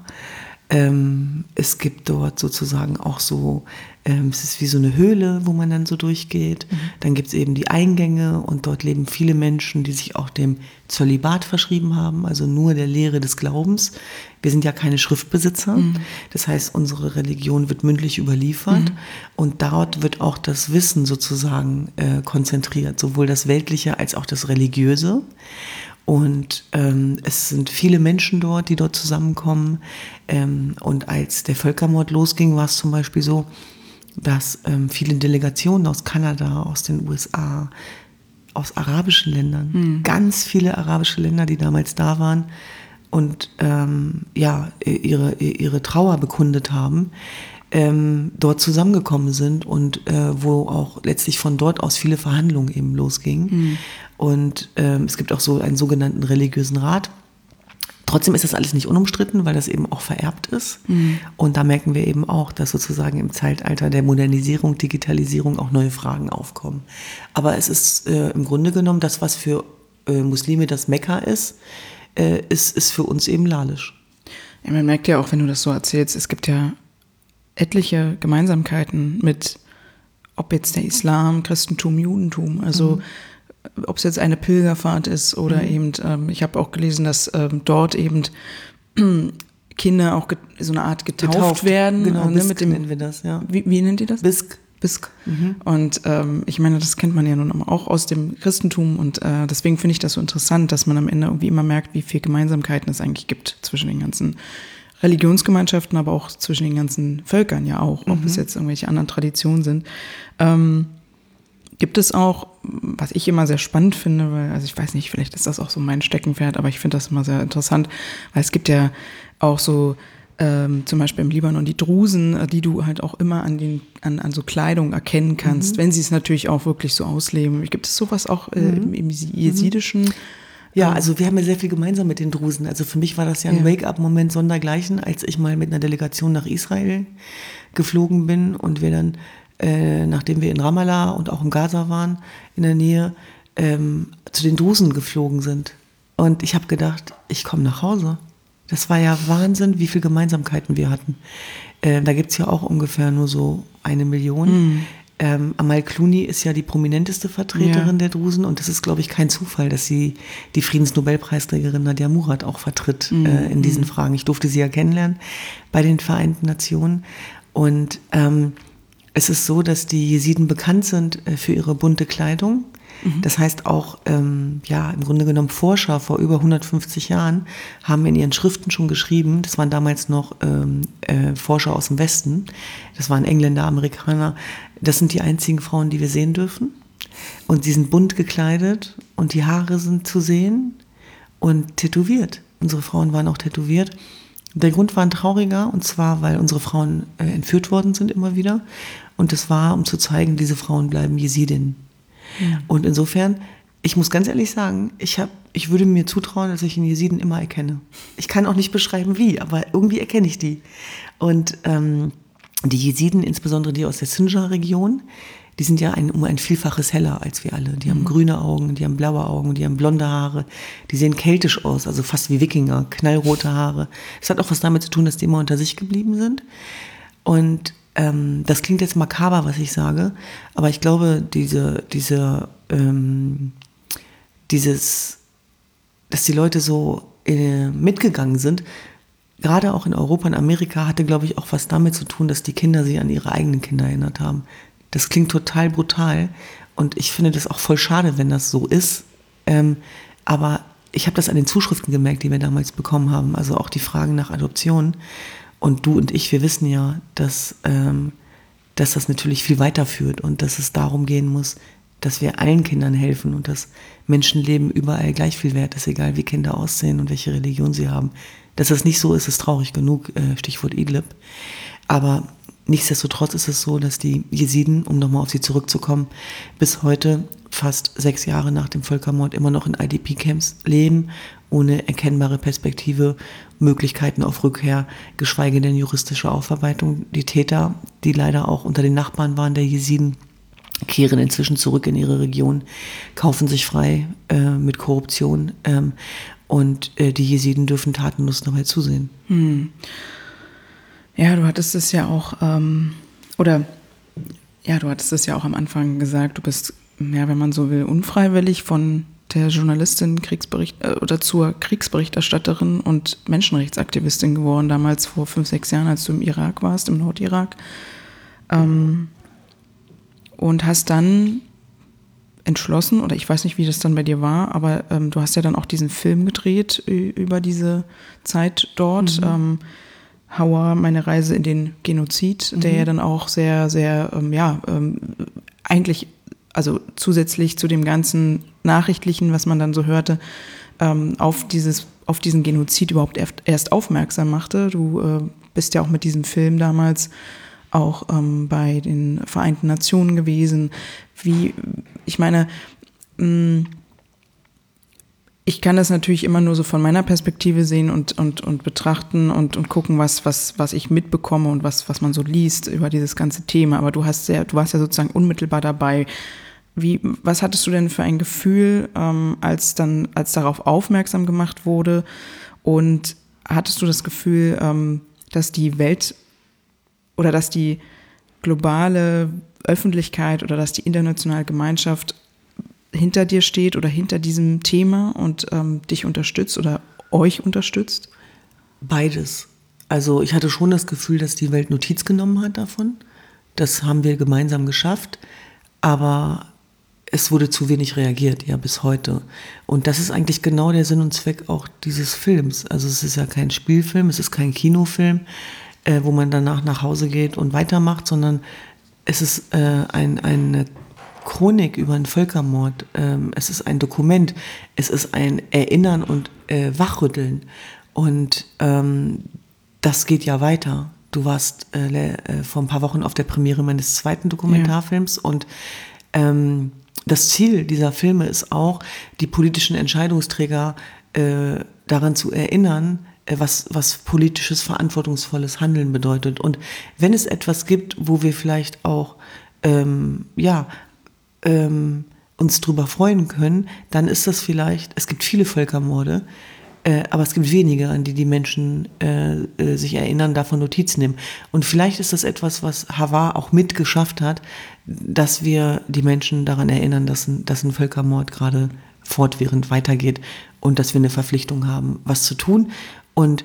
Ähm, es gibt dort sozusagen auch so, ähm, es ist wie so eine Höhle, wo man dann so durchgeht. Mhm. Dann gibt es eben die Eingänge und dort leben viele Menschen, die sich auch dem Zölibat verschrieben haben, also nur der Lehre des Glaubens. Wir sind ja keine Schriftbesitzer. Mhm. Das heißt, unsere Religion wird mündlich überliefert mhm. und dort wird auch das Wissen sozusagen äh, konzentriert, sowohl das Weltliche als auch das Religiöse. Und ähm, es sind viele Menschen dort, die dort zusammenkommen. Ähm, und als der Völkermord losging, war es zum Beispiel so, dass ähm, viele Delegationen aus Kanada, aus den U S A, aus arabischen Ländern, mhm. ganz viele arabische Länder, die damals da waren und ähm, ja, ihre, ihre Trauer bekundet haben, ähm, dort zusammengekommen sind und äh, wo auch letztlich von dort aus viele Verhandlungen eben losgingen. Mhm. Und ähm, es gibt auch so einen sogenannten religiösen Rat. Trotzdem ist das alles nicht unumstritten, weil das eben auch vererbt ist. Mhm. Und da merken wir eben auch, dass sozusagen im Zeitalter der Modernisierung, Digitalisierung auch neue Fragen aufkommen. Aber es ist äh, im Grunde genommen das, was für äh, Muslime das Mekka ist, äh, ist, ist für uns eben Lalic. Ja, man merkt ja auch, wenn du das so erzählst, es gibt ja etliche Gemeinsamkeiten mit, ob jetzt der Islam, Christentum, Judentum, also mhm. ob es jetzt eine Pilgerfahrt ist oder mhm. eben, ähm, ich habe auch gelesen, dass ähm, dort eben äh, Kinder auch get- so eine Art getauft, getauft werden. Genau, äh, Bisk mit dem, nennen wir das, ja. Wie, wie nennt ihr das? Bisk. Bisk. Mhm. Und ähm, ich meine, das kennt man ja nun auch aus dem Christentum und äh, deswegen finde ich das so interessant, dass man am Ende irgendwie immer merkt, wie viele Gemeinsamkeiten es eigentlich gibt zwischen den ganzen Religionsgemeinschaften, aber auch zwischen den ganzen Völkern ja auch, ob mhm. es jetzt irgendwelche anderen Traditionen sind. Ähm, Gibt es auch, was ich immer sehr spannend finde, weil, also ich weiß nicht, vielleicht ist das auch so mein Steckenpferd, aber ich finde das immer sehr interessant, weil es gibt ja auch so, ähm, zum Beispiel im Libanon die Drusen, die du halt auch immer an den, an, an so Kleidung erkennen kannst, mhm. wenn sie es natürlich auch wirklich so ausleben. Gibt es sowas auch äh, mhm. im, im jesidischen? Ja, also wir haben ja sehr viel gemeinsam mit den Drusen. Also für mich war das ja ein ja. Wake-up-Moment sondergleichen, als ich mal mit einer Delegation nach Israel geflogen bin und wir dann Äh, nachdem wir in Ramallah und auch im Gaza waren, in der Nähe, ähm, zu den Drusen geflogen sind. Und ich habe gedacht, ich komme nach Hause. Das war ja Wahnsinn, wie viele Gemeinsamkeiten wir hatten. Ähm, da gibt es ja auch ungefähr nur so eine Million. Mhm. Ähm, Amal Clooney ist ja die prominenteste Vertreterin ja. der Drusen und das ist, glaube ich, kein Zufall, dass sie die Friedensnobelpreisträgerin Nadia Murad auch vertritt mhm. äh, in diesen Fragen. Ich durfte sie ja kennenlernen bei den Vereinten Nationen und ähm, es ist so, dass die Jesiden bekannt sind für ihre bunte Kleidung. Mhm. Das heißt auch, ähm, ja, im Grunde genommen Forscher vor über hundertfünfzig Jahren haben in ihren Schriften schon geschrieben, das waren damals noch ähm, äh, Forscher aus dem Westen, das waren Engländer, Amerikaner, das sind die einzigen Frauen, die wir sehen dürfen. Und sie sind bunt gekleidet und die Haare sind zu sehen und tätowiert. Unsere Frauen waren auch tätowiert. Der Grund war ein trauriger, und zwar, weil unsere Frauen äh, entführt worden sind immer wieder. Und das war, um zu zeigen, diese Frauen bleiben Jesidinnen. Ja. Und insofern, ich muss ganz ehrlich sagen, ich, hab, ich würde mir zutrauen, dass ich einen Jesiden immer erkenne. Ich kann auch nicht beschreiben, wie, aber irgendwie erkenne ich die. Und ähm, die Jesiden, insbesondere die aus der Sinjar-Region, die sind ja ein, um ein Vielfaches heller als wir alle. Die haben mhm. grüne Augen, die haben blaue Augen, die haben blonde Haare. Die sehen keltisch aus, also fast wie Wikinger, knallrote Haare. Das hat auch was damit zu tun, dass die immer unter sich geblieben sind. Und ähm, das klingt jetzt makaber, was ich sage, aber ich glaube, diese, diese, ähm, dieses, dass die Leute so äh, mitgegangen sind, gerade auch in Europa und Amerika, hatte, glaube ich, auch was damit zu tun, dass die Kinder sich an ihre eigenen Kinder erinnert haben. Das klingt total brutal und ich finde das auch voll schade, wenn das so ist. Ähm, aber ich habe das an den Zuschriften gemerkt, die wir damals bekommen haben. Also auch die Fragen nach Adoption. Und du und ich, wir wissen ja, dass, ähm, dass das natürlich viel weiter führt und dass es darum gehen muss, dass wir allen Kindern helfen und dass Menschenleben überall gleich viel wert ist, egal wie Kinder aussehen und welche Religion sie haben. Dass das nicht so ist, ist traurig genug, äh, Stichwort Idlib. Aber nichtsdestotrotz ist es so, dass die Jesiden, um nochmal auf sie zurückzukommen, bis heute, fast sechs Jahre nach dem Völkermord, immer noch in I D P-Camps leben, ohne erkennbare Perspektive, Möglichkeiten auf Rückkehr, geschweige denn juristische Aufarbeitung. Die Täter, die leider auch unter den Nachbarn waren der Jesiden, kehren inzwischen zurück in ihre Region, kaufen sich frei äh, mit Korruption ähm, und äh, die Jesiden dürfen tatenlos dabei zusehen. Hm. Ja, du hattest es ja auch, ähm, oder ja, du hattest es ja auch am Anfang gesagt, du bist, ja, wenn man so will, unfreiwillig von der Journalistin Kriegsbericht äh, oder zur Kriegsberichterstatterin und Menschenrechtsaktivistin geworden, damals vor fünf, sechs Jahren, als du im Irak warst, im Nordirak. Ähm, und hast dann entschlossen, oder ich weiß nicht, wie das dann bei dir war, aber ähm, du hast ja dann auch diesen Film gedreht ü- über diese Zeit dort, mhm. ähm, Hawa, meine Reise in den Genozid, mhm. der ja dann auch sehr, sehr, ähm, ja, ähm, eigentlich, also zusätzlich zu dem ganzen Nachrichtlichen, was man dann so hörte, ähm, auf dieses, auf diesen Genozid überhaupt erst aufmerksam machte. Du äh, bist ja auch mit diesem Film damals auch ähm, bei den Vereinten Nationen gewesen. Wie, ich meine, mh, ich kann das natürlich immer nur so von meiner Perspektive sehen und, und, und betrachten und, und gucken, was, was, was ich mitbekomme und was, was man so liest über dieses ganze Thema. Aber du hast ja, du warst ja sozusagen unmittelbar dabei. Wie, was hattest du denn für ein Gefühl, ähm, als dann, als darauf aufmerksam gemacht wurde? Und hattest du das Gefühl, ähm, dass die Welt oder dass die globale Öffentlichkeit oder dass die internationale Gemeinschaft hinter dir steht oder hinter diesem Thema und ähm, dich unterstützt oder euch unterstützt? Beides. Also ich hatte schon das Gefühl, dass die Welt Notiz genommen hat davon. Das haben wir gemeinsam geschafft, aber es wurde zu wenig reagiert, ja, bis heute. Und das ist eigentlich genau der Sinn und Zweck auch dieses Films. Also es ist ja kein Spielfilm, es ist kein Kinofilm, äh, wo man danach nach Hause geht und weitermacht, sondern es ist äh, ein, eine Chronik über einen Völkermord. Ähm, es ist ein Dokument. Es ist ein Erinnern und äh, Wachrütteln. Und ähm, das geht ja weiter. Du warst äh, äh, vor ein paar Wochen auf der Premiere meines zweiten Dokumentarfilms ja. und ähm, das Ziel dieser Filme ist auch, die politischen Entscheidungsträger äh, daran zu erinnern, äh, was, was politisches, verantwortungsvolles Handeln bedeutet. Und wenn es etwas gibt, wo wir vielleicht auch ähm, ja, ähm, uns drüber freuen können, dann ist das vielleicht, es gibt viele Völkermorde, äh, aber es gibt wenige, an die die Menschen äh, äh, sich erinnern, davon Notiz nehmen. Und vielleicht ist das etwas, was Havard auch mitgeschafft hat, dass wir die Menschen daran erinnern, dass ein, dass ein Völkermord gerade fortwährend weitergeht und dass wir eine Verpflichtung haben, was zu tun. Und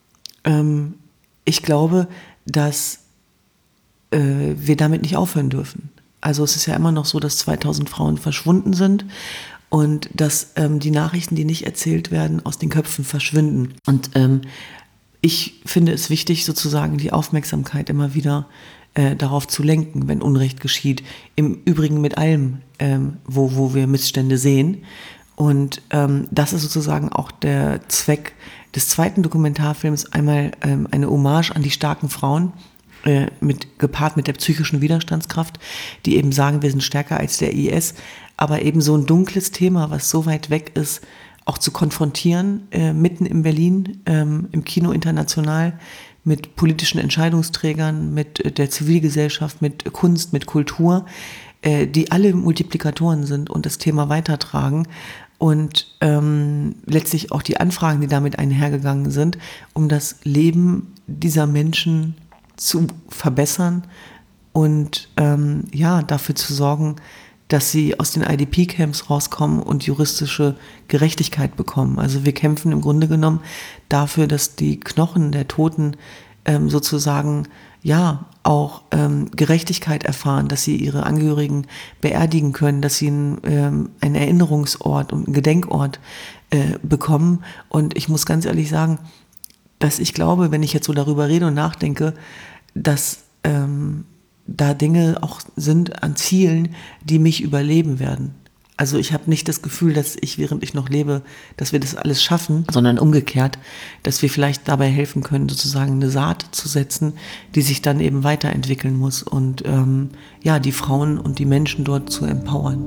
ähm, ich glaube, dass äh, wir damit nicht aufhören dürfen. Also es ist ja immer noch so, dass zweitausend Frauen verschwunden sind und dass ähm, die Nachrichten, die nicht erzählt werden, aus den Köpfen verschwinden. Und ähm, ich finde es wichtig, sozusagen die Aufmerksamkeit immer wieder äh, darauf zu lenken, wenn Unrecht geschieht. Im Übrigen mit allem, ähm, wo, wo wir Missstände sehen. Und ähm, das ist sozusagen auch der Zweck des zweiten Dokumentarfilms, einmal ähm, eine Hommage an die starken Frauen, äh, mit, gepaart mit der psychischen Widerstandskraft, die eben sagen, wir sind stärker als der I S, aber eben so ein dunkles Thema, was so weit weg ist, auch zu konfrontieren, äh, mitten in Berlin, ähm, im Kino international, mit politischen Entscheidungsträgern, mit der Zivilgesellschaft, mit Kunst, mit Kultur, äh, die alle Multiplikatoren sind und das Thema weitertragen und ähm, letztlich auch die Anfragen, die damit einhergegangen sind, um das Leben dieser Menschen zu verbessern und ähm, ja, dafür zu sorgen, dass sie aus den I D P-Camps rauskommen und juristische Gerechtigkeit bekommen. Also wir kämpfen im Grunde genommen dafür, dass die Knochen der Toten ähm, sozusagen ja auch ähm, Gerechtigkeit erfahren, dass sie ihre Angehörigen beerdigen können, dass sie einen, ähm, einen Erinnerungsort und einen Gedenkort äh, bekommen. Und ich muss ganz ehrlich sagen, dass ich glaube, wenn ich jetzt so darüber rede und nachdenke, dass ähm, da Dinge auch sind an Zielen, die mich überleben werden. Also ich habe nicht das Gefühl, dass ich, während ich noch lebe, dass wir das alles schaffen, sondern umgekehrt, dass wir vielleicht dabei helfen können, sozusagen eine Saat zu setzen, die sich dann eben weiterentwickeln muss und ähm, ja, die Frauen und die Menschen dort zu empowern.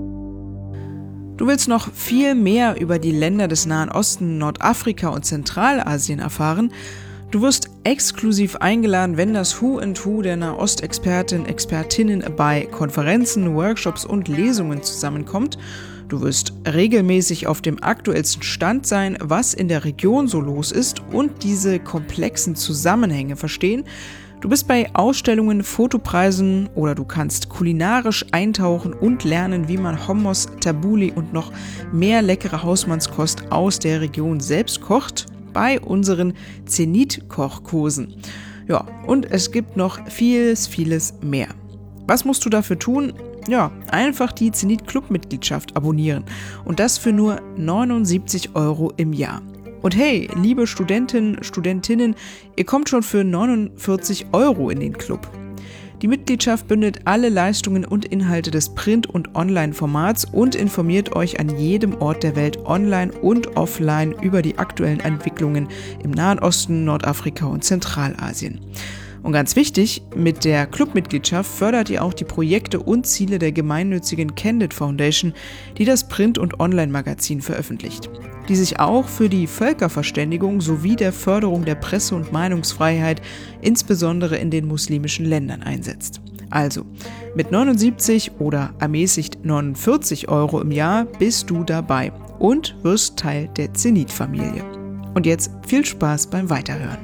Du willst noch viel mehr über die Länder des Nahen Osten, Nordafrika und Zentralasien erfahren? Du wirst exklusiv eingeladen, wenn das Who and Who der Nahostexperten, Expertinnen bei Konferenzen, Workshops und Lesungen zusammenkommt. Du wirst regelmäßig auf dem aktuellsten Stand sein, was in der Region so los ist und diese komplexen Zusammenhänge verstehen. Du bist bei Ausstellungen, Fotopreisen oder du kannst kulinarisch eintauchen und lernen, wie man Hummus, Tabbouleh und noch mehr leckere Hausmannskost aus der Region selbst kocht, bei unseren Zenit-Kochkursen. Ja, und es gibt noch vieles, vieles mehr. Was musst du dafür tun? Ja, einfach die Zenit-Club-Mitgliedschaft abonnieren. Und das für nur neunundsiebzig Euro im Jahr. Und hey, liebe Studentinnen, Studentinnen, ihr kommt schon für neunundvierzig Euro in den Club. Die Mitgliedschaft bündelt alle Leistungen und Inhalte des Print- und Online-Formats und informiert euch an jedem Ort der Welt online und offline über die aktuellen Entwicklungen im Nahen Osten, Nordafrika und Zentralasien. Und ganz wichtig, mit der Clubmitgliedschaft fördert ihr auch die Projekte und Ziele der gemeinnützigen Candid Foundation, die das Print- und Online-Magazin veröffentlicht, die sich auch für die Völkerverständigung sowie der Förderung der Presse- und Meinungsfreiheit, insbesondere in den muslimischen Ländern, einsetzt. Also, mit neunundsiebzig oder ermäßigt neunundvierzig Euro im Jahr bist du dabei und wirst Teil der Zenit-Familie. Und jetzt viel Spaß beim Weiterhören.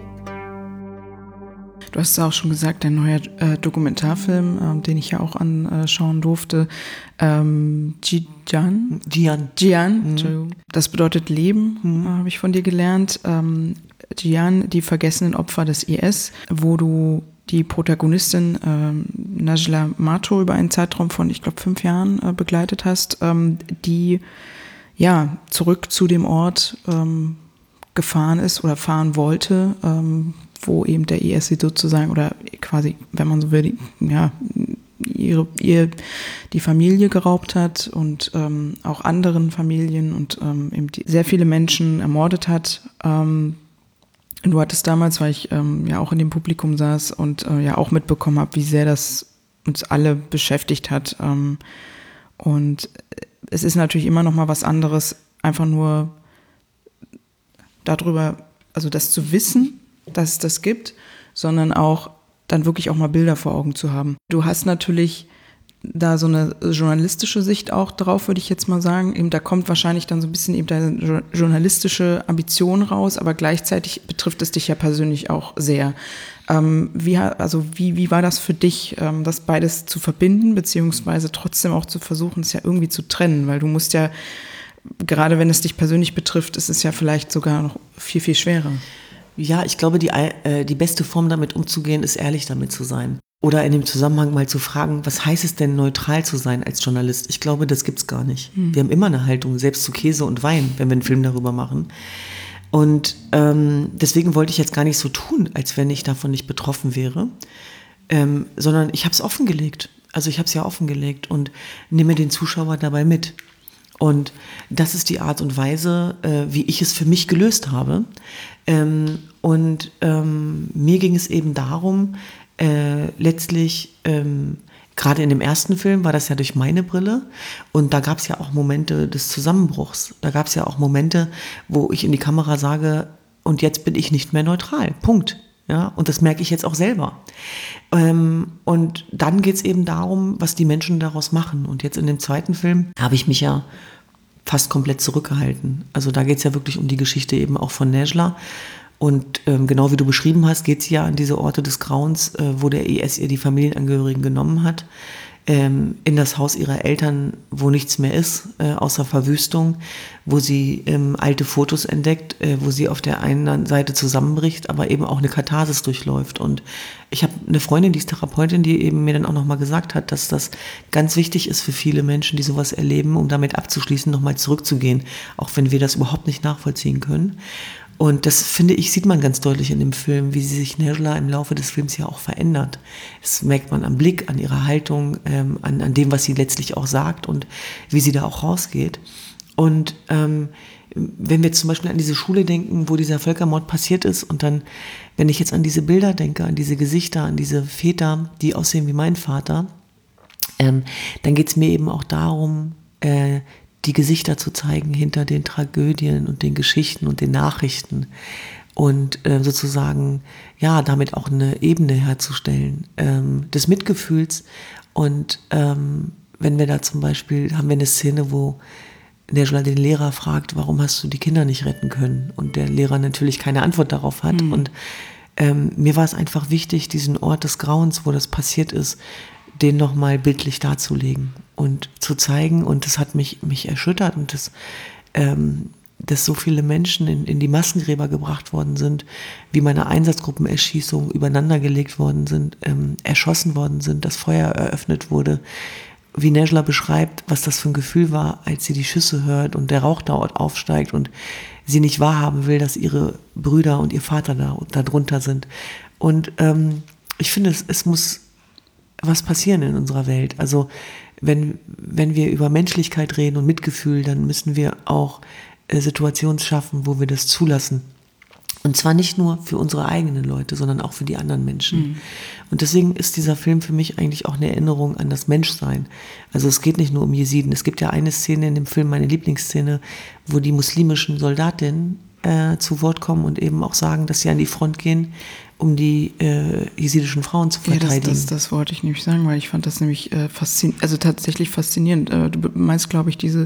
Du hast es auch schon gesagt, dein neuer äh, Dokumentarfilm, ähm, den ich ja auch anschauen durfte, ähm, Jian. Jian. Jian, Entschuldigung. Das bedeutet Leben, mhm. äh, habe ich von dir gelernt. Ähm, Jian, die vergessenen Opfer des I S, wo du die Protagonistin ähm, Najla Mato über einen Zeitraum von, ich glaube, fünf Jahren äh, begleitet hast, ähm, die ja zurück zu dem Ort ähm, gefahren ist oder fahren wollte, ähm, wo eben der I S sie sozusagen, oder quasi, wenn man so will, ja, ihre, ihr die Familie geraubt hat und ähm, auch anderen Familien und ähm, eben die, sehr viele Menschen ermordet hat. Ähm, du hattest damals, weil ich ähm, ja auch in dem Publikum saß und äh, ja auch mitbekommen habe, wie sehr das uns alle beschäftigt hat. Ähm, und es ist natürlich immer noch mal was anderes, einfach nur darüber, also das zu wissen, dass es das gibt, sondern auch dann wirklich auch mal Bilder vor Augen zu haben. Du hast natürlich da so eine journalistische Sicht auch drauf, würde ich jetzt mal sagen. Eben, da kommt wahrscheinlich dann so ein bisschen eben deine journalistische Ambition raus, aber gleichzeitig betrifft es dich ja persönlich auch sehr. Ähm, wie, also wie, wie war das für dich, ähm, das beides zu verbinden, beziehungsweise trotzdem auch zu versuchen, es ja irgendwie zu trennen? Weil du musst ja, gerade wenn es dich persönlich betrifft, ist es ja vielleicht sogar noch viel, viel schwerer. Ja, ich glaube, die, äh, die beste Form damit umzugehen, ist ehrlich damit zu sein. Oder in dem Zusammenhang mal zu fragen, was heißt es denn, neutral zu sein als Journalist? Ich glaube, das gibt's gar nicht. Hm. Wir haben immer eine Haltung, selbst zu Käse und Wein, wenn wir einen Film darüber machen. Und ähm, deswegen wollte ich jetzt gar nicht so tun, als wenn ich davon nicht betroffen wäre, ähm, sondern ich habe es offengelegt. Also ich habe es ja offengelegt und nehme den Zuschauer dabei mit. Und das ist die Art und Weise, äh, wie ich es für mich gelöst habe. Ähm, und ähm, mir ging es eben darum, äh, letztlich, ähm, gerade in dem ersten Film war das ja durch meine Brille und da gab es ja auch Momente des Zusammenbruchs. Da gab es ja auch Momente, wo ich in die Kamera sage, und jetzt bin ich nicht mehr neutral, Punkt. Ja, und das merke ich jetzt auch selber. Ähm, und dann geht es eben darum, was die Menschen daraus machen. Und jetzt in dem zweiten Film habe ich mich ja fast komplett zurückgehalten. Also da geht es ja wirklich um die Geschichte eben auch von Nejla. Und ähm, genau wie du beschrieben hast, geht sie ja an diese Orte des Grauens, äh, wo der I S ihr die Familienangehörigen genommen hat, ähm, in das Haus ihrer Eltern, wo nichts mehr ist, äh, außer Verwüstung, wo sie ähm, alte Fotos entdeckt, äh, wo sie auf der einen Seite zusammenbricht, aber eben auch eine Katharsis durchläuft. Und ich habe eine Freundin, die ist Therapeutin, die eben mir dann auch nochmal gesagt hat, dass das ganz wichtig ist für viele Menschen, die sowas erleben, um damit abzuschließen, nochmal zurückzugehen, auch wenn wir das überhaupt nicht nachvollziehen können. Und das, finde ich, sieht man ganz deutlich in dem Film, wie sie sich Nejla im Laufe des Films ja auch verändert. Das merkt man am Blick, an ihrer Haltung, ähm, an, an dem, was sie letztlich auch sagt und wie sie da auch rausgeht. Und ähm, wenn wir zum Beispiel an diese Schule denken, wo dieser Völkermord passiert ist und dann, wenn ich jetzt an diese Bilder denke, an diese Gesichter, an diese Väter, die aussehen wie mein Vater, ähm, dann geht es mir eben auch darum, äh, die Gesichter zu zeigen hinter den Tragödien und den Geschichten und den Nachrichten und äh, sozusagen, ja, damit auch eine Ebene herzustellen ähm, des Mitgefühls. Und ähm, wenn wir da zum Beispiel, haben wir eine Szene, wo Nejla den Lehrer fragt, warum hast du die Kinder nicht retten können? Und der Lehrer natürlich keine Antwort darauf hat. Mhm. Und ähm, mir war es einfach wichtig, diesen Ort des Grauens, wo das passiert ist, den nochmal bildlich darzulegen und zu zeigen. Und das hat mich, mich erschüttert und das, ähm, dass so viele Menschen in, in die Massengräber gebracht worden sind, wie meine Einsatzgruppenerschießungen übereinandergelegt worden sind, ähm, erschossen worden sind, das Feuer eröffnet wurde, wie Nejla beschreibt, was das für ein Gefühl war, als sie die Schüsse hört und der Rauch dort aufsteigt und sie nicht wahrhaben will, dass ihre Brüder und ihr Vater da, da drunter sind. Und ähm, ich finde, es, es muss was passieren in unserer Welt. Also wenn, wenn wir über Menschlichkeit reden und Mitgefühl, dann müssen wir auch äh, Situationen schaffen, wo wir das zulassen. Und zwar nicht nur für unsere eigenen Leute, sondern auch für die anderen Menschen. Mhm. Und deswegen ist dieser Film für mich eigentlich auch eine Erinnerung an das Menschsein. Also es geht nicht nur um Jesiden. Es gibt ja eine Szene in dem Film, meine Lieblingsszene, wo die muslimischen Soldatinnen äh, zu Wort kommen und eben auch sagen, dass sie an die Front gehen, um die äh, jesidischen Frauen zu verteidigen. Ja, das, das, das wollte ich nämlich sagen, weil ich fand das nämlich äh, faszinierend, also tatsächlich faszinierend. Äh, du meinst, glaube ich, diese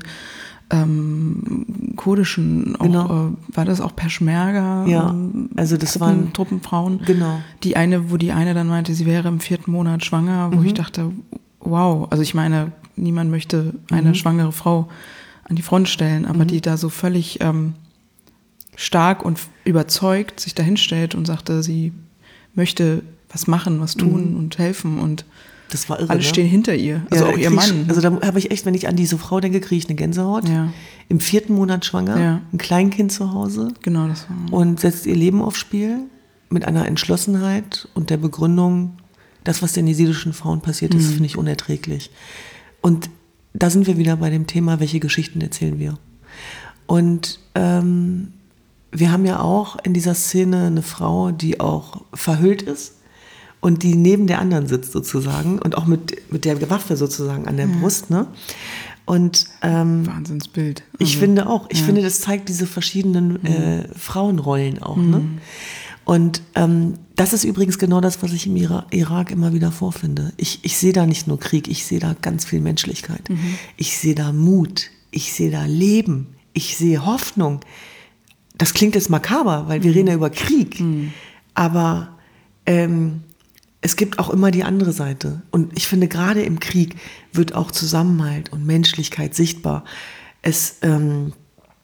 ähm, kurdischen, auch, genau. äh, war das auch Peschmerga? Ja, also das Truppen, waren Truppenfrauen. Genau. Die eine, wo die eine dann meinte, sie wäre im vierten Monat schwanger, wo mhm. ich dachte, wow, also ich meine, niemand möchte eine mhm. schwangere Frau an die Front stellen, aber mhm. die da so völlig ähm, stark und überzeugt sich dahinstellt und sagte, sie möchte was machen, was tun mhm. und helfen und das war irre, alle ne? stehen hinter ihr, also ja, auch ihr Mann. Also da habe ich echt, wenn ich an diese Frau denke, kriege ich eine Gänsehaut. Ja. Im vierten Monat schwanger, ja. ein Kleinkind zu Hause. Genau, das war. Und setzt ihr Leben aufs Spiel mit einer Entschlossenheit und der Begründung, Das, was den jesidischen Frauen passiert ist, mhm. finde ich unerträglich. Und da sind wir wieder bei dem Thema, welche Geschichten erzählen wir. Und ähm, wir haben ja auch in dieser Szene eine Frau, die auch verhüllt ist und die neben der anderen sitzt sozusagen und auch mit, mit der Waffe sozusagen an der ja. Brust. Ne? Und ähm, Wahnsinnsbild. Also, ich finde auch, ich ja. finde, das zeigt diese verschiedenen mhm. äh, Frauenrollen auch. Mhm. Ne? Und ähm, das ist übrigens genau das, was ich im Ira- Irak immer wieder vorfinde. Ich, ich sehe da nicht nur Krieg, ich sehe da ganz viel Menschlichkeit. Mhm. Ich sehe da Mut, ich sehe da Leben, ich sehe Hoffnung. Das klingt jetzt makaber, weil wir mhm. reden ja über Krieg. Mhm. Aber ähm, es gibt auch immer die andere Seite. Und ich finde, gerade im Krieg wird auch Zusammenhalt und Menschlichkeit sichtbar. Es, ähm,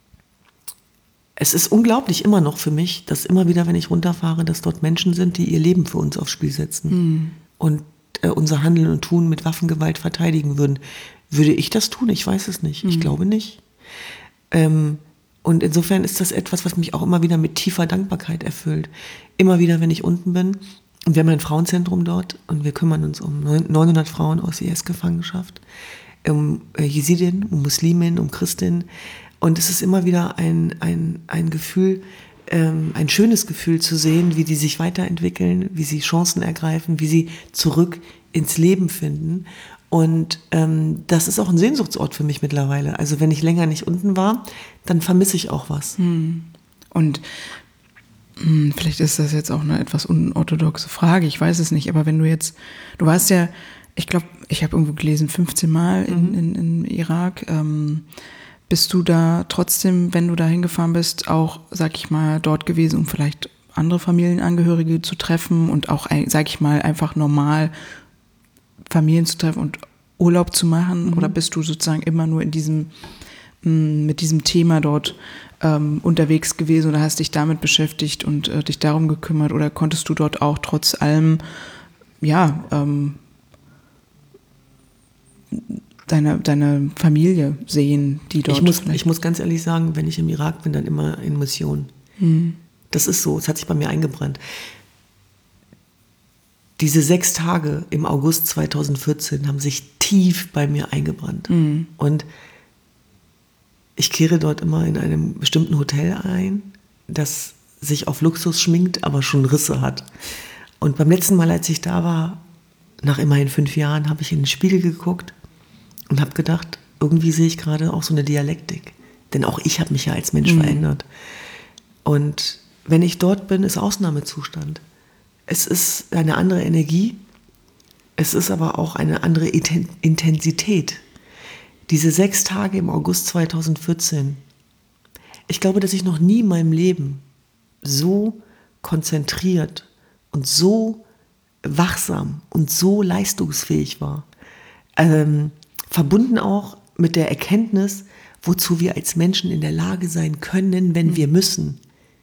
es ist unglaublich immer noch für mich, dass immer wieder, wenn ich runterfahre, dass dort Menschen sind, die ihr Leben für uns aufs Spiel setzen. Mhm. Und äh, unser Handeln und Tun mit Waffengewalt verteidigen würden. Würde ich das tun? Ich weiß es nicht. Mhm. Ich glaube nicht. Ähm, Und insofern ist das etwas, was mich auch immer wieder mit tiefer Dankbarkeit erfüllt. Immer wieder, wenn ich unten bin, und wir haben ein Frauenzentrum dort und wir kümmern uns um neunhundert Frauen aus I S-Gefangenschaft, um Jesidinnen, um Musliminnen, um Christinnen. Und es ist immer wieder ein, ein, ein Gefühl, ähm, ein schönes Gefühl zu sehen, wie die sich weiterentwickeln, wie sie Chancen ergreifen, wie sie zurück ins Leben finden. Und ähm, das ist auch ein Sehnsuchtsort für mich mittlerweile. Also wenn ich länger nicht unten war, dann vermisse ich auch was. Und mh, vielleicht ist das jetzt auch eine etwas unorthodoxe Frage, ich weiß es nicht, aber wenn du jetzt, du warst ja, ich glaube, ich habe irgendwo gelesen, fünfzehn Mal in, in, in Irak, ähm, bist du da trotzdem, wenn du da hingefahren bist, auch, sag ich mal, dort gewesen, um vielleicht andere Familienangehörige zu treffen und auch, sag ich mal, einfach normal Familien zu treffen und Urlaub zu machen? Mhm. Oder bist du sozusagen immer nur in diesem, mh, mit diesem Thema dort ähm, unterwegs gewesen oder hast dich damit beschäftigt und äh, dich darum gekümmert? Oder konntest du dort auch trotz allem, ja, ähm, deine, deine Familie sehen, die dort... Ich muss, ich muss ganz ehrlich sagen, wenn ich im Irak bin, dann immer in Mission. Mhm. Das ist so, es hat sich bei mir eingebrannt. Diese sechs Tage im August zweitausendvierzehn haben sich tief bei mir eingebrannt. Mhm. Und ich kehre dort immer in einem bestimmten Hotel ein, das sich auf Luxus schminkt, aber schon Risse hat. Und beim letzten Mal, als ich da war, nach immerhin fünf Jahren, habe ich in den Spiegel geguckt und habe gedacht, irgendwie sehe ich gerade auch so eine Dialektik. Denn auch ich habe mich ja als Mensch mhm. verändert. Und wenn ich dort bin, ist Ausnahmezustand. Es ist eine andere Energie, es ist aber auch eine andere Intensität. Diese sechs Tage im August zweitausendvierzehn, ich glaube, dass ich noch nie in meinem Leben so konzentriert und so wachsam und so leistungsfähig war. Ähm, verbunden auch mit der Erkenntnis, wozu wir als Menschen in der Lage sein können, wenn wir müssen.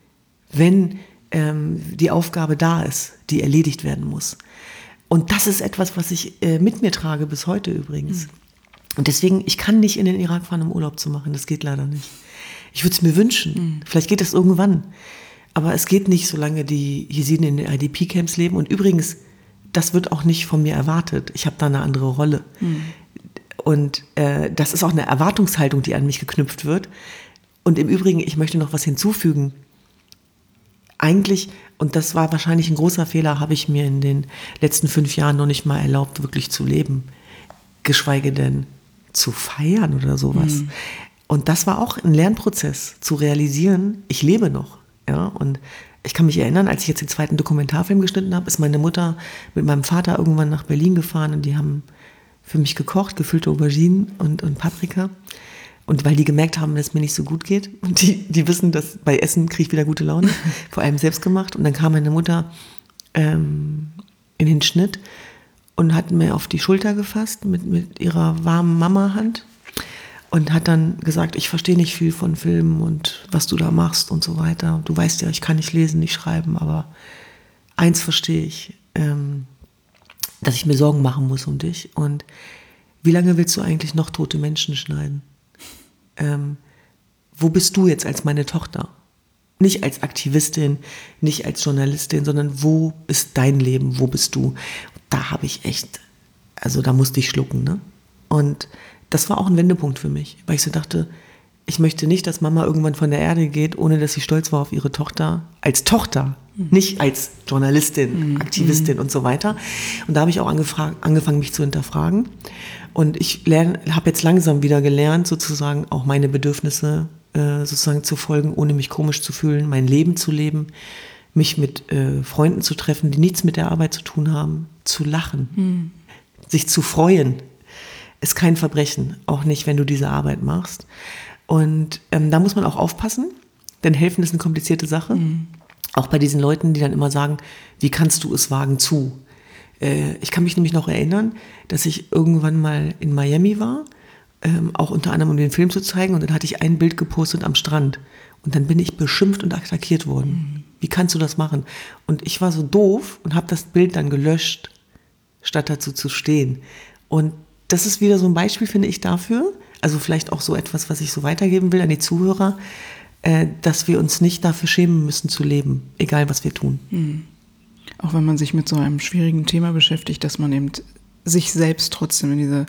Wenn ähm, die Aufgabe da ist, die erledigt werden muss. Und das ist etwas, was ich äh, mit mir trage, bis heute übrigens. Mhm. Und deswegen, ich kann nicht in den Irak fahren, um Urlaub zu machen. Das geht leider nicht. Ich würde es mir wünschen. Mhm. Vielleicht geht das irgendwann. Aber es geht nicht, solange die Jesiden in den I D P-Camps leben. Und übrigens, das wird auch nicht von mir erwartet. Ich habe da eine andere Rolle. Mhm. Und äh, das ist auch eine Erwartungshaltung, die an mich geknüpft wird. Und im Übrigen, ich möchte noch was hinzufügen. Eigentlich, und das war wahrscheinlich ein großer Fehler, habe ich mir in den letzten fünf Jahren noch nicht mal erlaubt, wirklich zu leben. Geschweige denn zu feiern oder sowas. Mhm. Und das war auch ein Lernprozess, zu realisieren, ich lebe noch. Ja? Und ich kann mich erinnern, als ich jetzt den zweiten Dokumentarfilm geschnitten habe, ist meine Mutter mit meinem Vater irgendwann nach Berlin gefahren und die haben für mich gekocht, gefüllte Auberginen und, und Paprika. Und weil die gemerkt haben, dass es mir nicht so gut geht. Und die, die wissen, dass bei Essen kriege ich wieder gute Laune. Vor allem selbst gemacht. Und dann kam meine Mutter ähm, in den Schnitt und hat mir auf die Schulter gefasst mit, mit ihrer warmen Mama-Hand. Und hat dann gesagt, ich verstehe nicht viel von Filmen und was du da machst und so weiter. Du weißt ja, ich kann nicht lesen, nicht schreiben. Aber eins verstehe ich, ähm, dass ich mir Sorgen machen muss um dich. Und wie lange willst du eigentlich noch tote Menschen schneiden? Ähm, wo bist du jetzt als meine Tochter? Nicht als Aktivistin, nicht als Journalistin, sondern wo ist dein Leben, wo bist du? da habe ich echt, also da musste ich schlucken, ne? Und das war auch ein Wendepunkt für mich, weil ich so dachte, ich möchte nicht, dass Mama irgendwann von der Erde geht, ohne dass sie stolz war auf ihre Tochter, als Tochter, mhm. nicht als Journalistin, mhm. Aktivistin mhm. und so weiter. Und da habe ich auch angefragt, angefangen, mich zu hinterfragen. Und ich habe jetzt langsam wieder gelernt, sozusagen auch meine Bedürfnisse äh, sozusagen zu folgen, ohne mich komisch zu fühlen, mein Leben zu leben, mich mit äh, Freunden zu treffen, die nichts mit der Arbeit zu tun haben, zu lachen, mhm. sich zu freuen. Ist kein Verbrechen, auch nicht, wenn du diese Arbeit machst. Und ähm, da muss man auch aufpassen, denn helfen ist eine komplizierte Sache. Mhm. Auch bei diesen Leuten, die dann immer sagen, wie kannst du es wagen zu? Äh, ich kann mich nämlich noch erinnern, dass ich irgendwann mal in Miami war, ähm, auch unter anderem, um den Film zu zeigen. Und dann hatte ich ein Bild gepostet am Strand. Und dann bin ich beschimpft und attackiert worden. Mhm. Wie kannst du das machen? Und ich war so doof und habe das Bild dann gelöscht, statt dazu zu stehen. Und das ist wieder so ein Beispiel, finde ich, dafür, also vielleicht auch so etwas, was ich so weitergeben will an die Zuhörer, äh, dass wir uns nicht dafür schämen müssen zu leben, egal was wir tun. Mhm. Auch wenn man sich mit so einem schwierigen Thema beschäftigt, dass man eben sich selbst trotzdem in diese,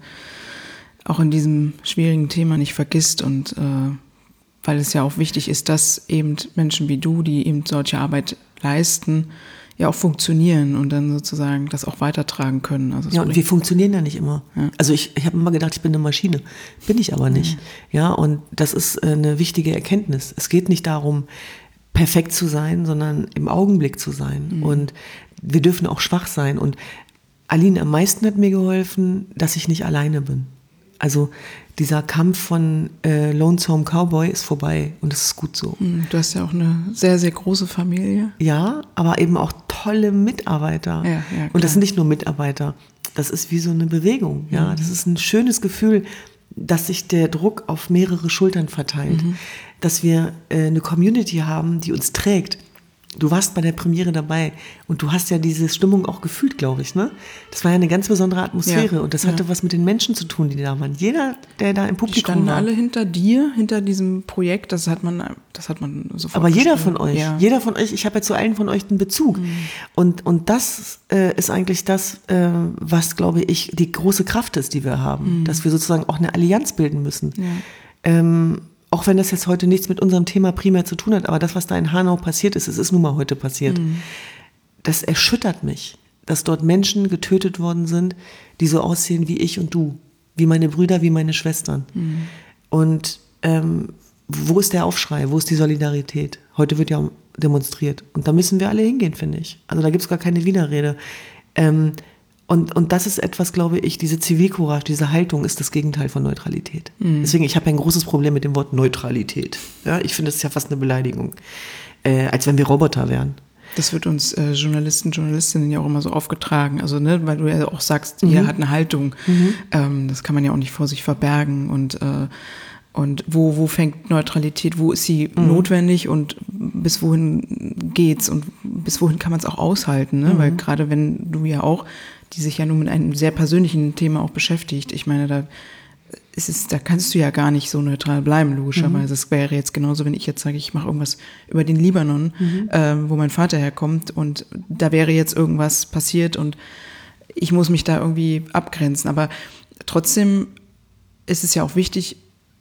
auch in diesem schwierigen Thema nicht vergisst und äh, weil es ja auch wichtig ist, dass eben Menschen wie du, die eben solche Arbeit leisten, ja auch funktionieren und dann sozusagen das auch weitertragen können. Also ja, und wir funktionieren ja nicht immer. Ja. Also ich, ich habe immer gedacht, ich bin eine Maschine. Bin ich aber nicht. Ja. ja, und das ist eine wichtige Erkenntnis. Es geht nicht darum, perfekt zu sein, sondern im Augenblick zu sein. Mhm. Und wir dürfen auch schwach sein. Und Aline, am meisten hat mir geholfen, dass ich nicht alleine bin. Also dieser Kampf von äh, Lonesome Cowboy ist vorbei und das ist gut so. Du hast ja auch eine sehr, sehr große Familie. Ja, aber eben auch tolle Mitarbeiter. Ja, ja, und das sind nicht nur Mitarbeiter, das ist wie so eine Bewegung. Ja, mhm. Das ist ein schönes Gefühl, dass sich der Druck auf mehrere Schultern verteilt. Mhm. Dass wir äh, eine Community haben, die uns trägt. Du warst bei der Premiere dabei und du hast ja diese Stimmung auch gefühlt, glaube ich, ne? Das war ja eine ganz besondere Atmosphäre ja, und das hatte ja. was mit den Menschen zu tun, die da waren. Jeder, der da im Publikum die standen war. alle hinter dir, hinter diesem Projekt, das hat man, das hat man sofort Aber jeder gestellt. von euch, ja. jeder von euch, ich habe ja zu allen von euch einen Bezug. Mhm. Und, und das äh, ist eigentlich das, äh, was, glaube ich, die große Kraft ist, die wir haben. Mhm. Dass wir sozusagen auch eine Allianz bilden müssen. Ja. Ähm, Auch wenn das jetzt heute nichts mit unserem Thema primär zu tun hat, aber das, was da in Hanau passiert ist, es ist nun mal heute passiert. Mhm. Das erschüttert mich, dass dort Menschen getötet worden sind, die so aussehen wie ich und du, wie meine Brüder, wie meine Schwestern. Mhm. Und ähm, wo ist der Aufschrei, wo ist die Solidarität? Heute wird ja demonstriert und da müssen wir alle hingehen, finde ich. Also da gibt es gar keine Widerrede. Ähm, Und, und das ist etwas, glaube ich, diese Zivilcourage, diese Haltung ist das Gegenteil von Neutralität. Mhm. Deswegen, ich habe ein großes Problem mit dem Wort Neutralität. Ja, ich finde, das ist ja fast eine Beleidigung, äh, als wenn wir Roboter wären. Das wird uns äh, Journalisten, Journalistinnen ja auch immer so aufgetragen, also ne, weil du ja auch sagst, mhm. jeder hat eine Haltung. Mhm. Ähm, das kann man ja auch nicht vor sich verbergen und äh, Und wo, wo fängt Neutralität, wo ist sie mhm. notwendig und bis wohin geht's und bis wohin kann man es auch aushalten, ne? Mhm. Weil gerade wenn du ja auch, die sich ja nun mit einem sehr persönlichen Thema auch beschäftigt, ich meine, da ist es, da kannst du ja gar nicht so neutral bleiben, logischerweise. Es mhm. wäre jetzt genauso, wenn ich jetzt sage, ich mache irgendwas über den Libanon, mhm. äh, wo mein Vater herkommt und da wäre jetzt irgendwas passiert und ich muss mich da irgendwie abgrenzen. Aber trotzdem ist es ja auch wichtig,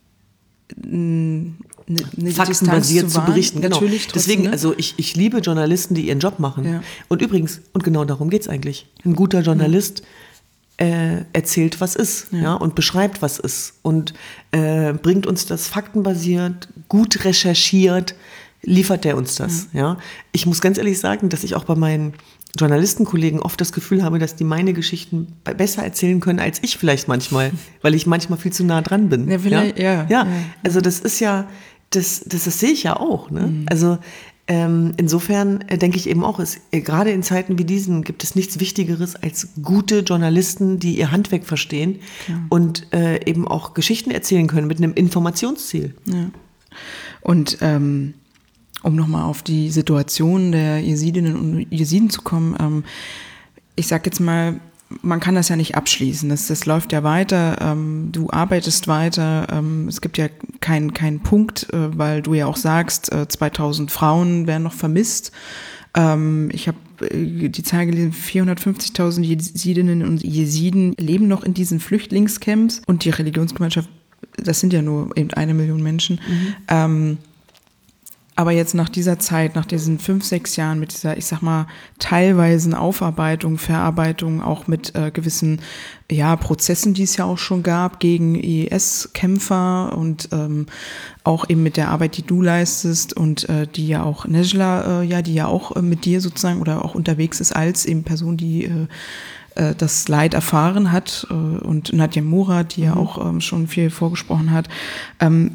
eine, eine faktenbasiert zu, zu berichten. Genau. Trotzdem, Deswegen, ne? also ich, ich liebe Journalisten, die ihren Job machen. Ja. Und übrigens, und genau darum geht's eigentlich. Ein guter Journalist mhm. äh, erzählt, was ist, ja. ja, und beschreibt, was ist und äh, bringt uns das faktenbasiert, gut recherchiert, liefert der uns das. Ja. ja. Ich muss ganz ehrlich sagen, dass ich auch bei meinen Journalistenkollegen oft das Gefühl habe, dass die meine Geschichten besser erzählen können als ich vielleicht manchmal, weil ich manchmal viel zu nah dran bin. Ja, vielleicht, ja. Ja, ja. Also das ist ja, das, das, das sehe ich ja auch. Ne? Mhm. Also ähm, insofern äh, denke ich eben auch, es, äh, gerade in Zeiten wie diesen gibt es nichts Wichtigeres als gute Journalisten, die ihr Handwerk verstehen ja. und äh, eben auch Geschichten erzählen können mit einem Informationsziel. Ja. Und ähm um nochmal auf die Situation der Jesidinnen und Jesiden zu kommen, ähm, ich sag jetzt mal, man kann das ja nicht abschließen, das, das läuft ja weiter, ähm, du arbeitest weiter, ähm, es gibt ja keinen keinen Punkt, äh, weil du ja auch sagst, äh, zweitausend Frauen werden noch vermisst, Ähm, ich habe äh, die Zahl gelesen, vierhundertfünfzigtausend Jesidinnen und Jesiden leben noch in diesen Flüchtlingscamps und die Religionsgemeinschaft, das sind ja nur eben eine Million Menschen. Mhm. Ähm, aber jetzt nach dieser Zeit, nach diesen fünf, sechs Jahren mit dieser, ich sag mal, teilweisen Aufarbeitung, Verarbeitung, auch mit äh, gewissen ja, Prozessen, die es ja auch schon gab gegen I S-Kämpfer und ähm, auch eben mit der Arbeit, die du leistest und äh, die ja auch Nejla, äh, ja, die ja auch äh, mit dir sozusagen oder auch unterwegs ist als eben Person, die äh, äh, das Leid erfahren hat äh, und Nadja Murad, die mhm. ja auch ähm, schon viel vorgesprochen hat. Ähm,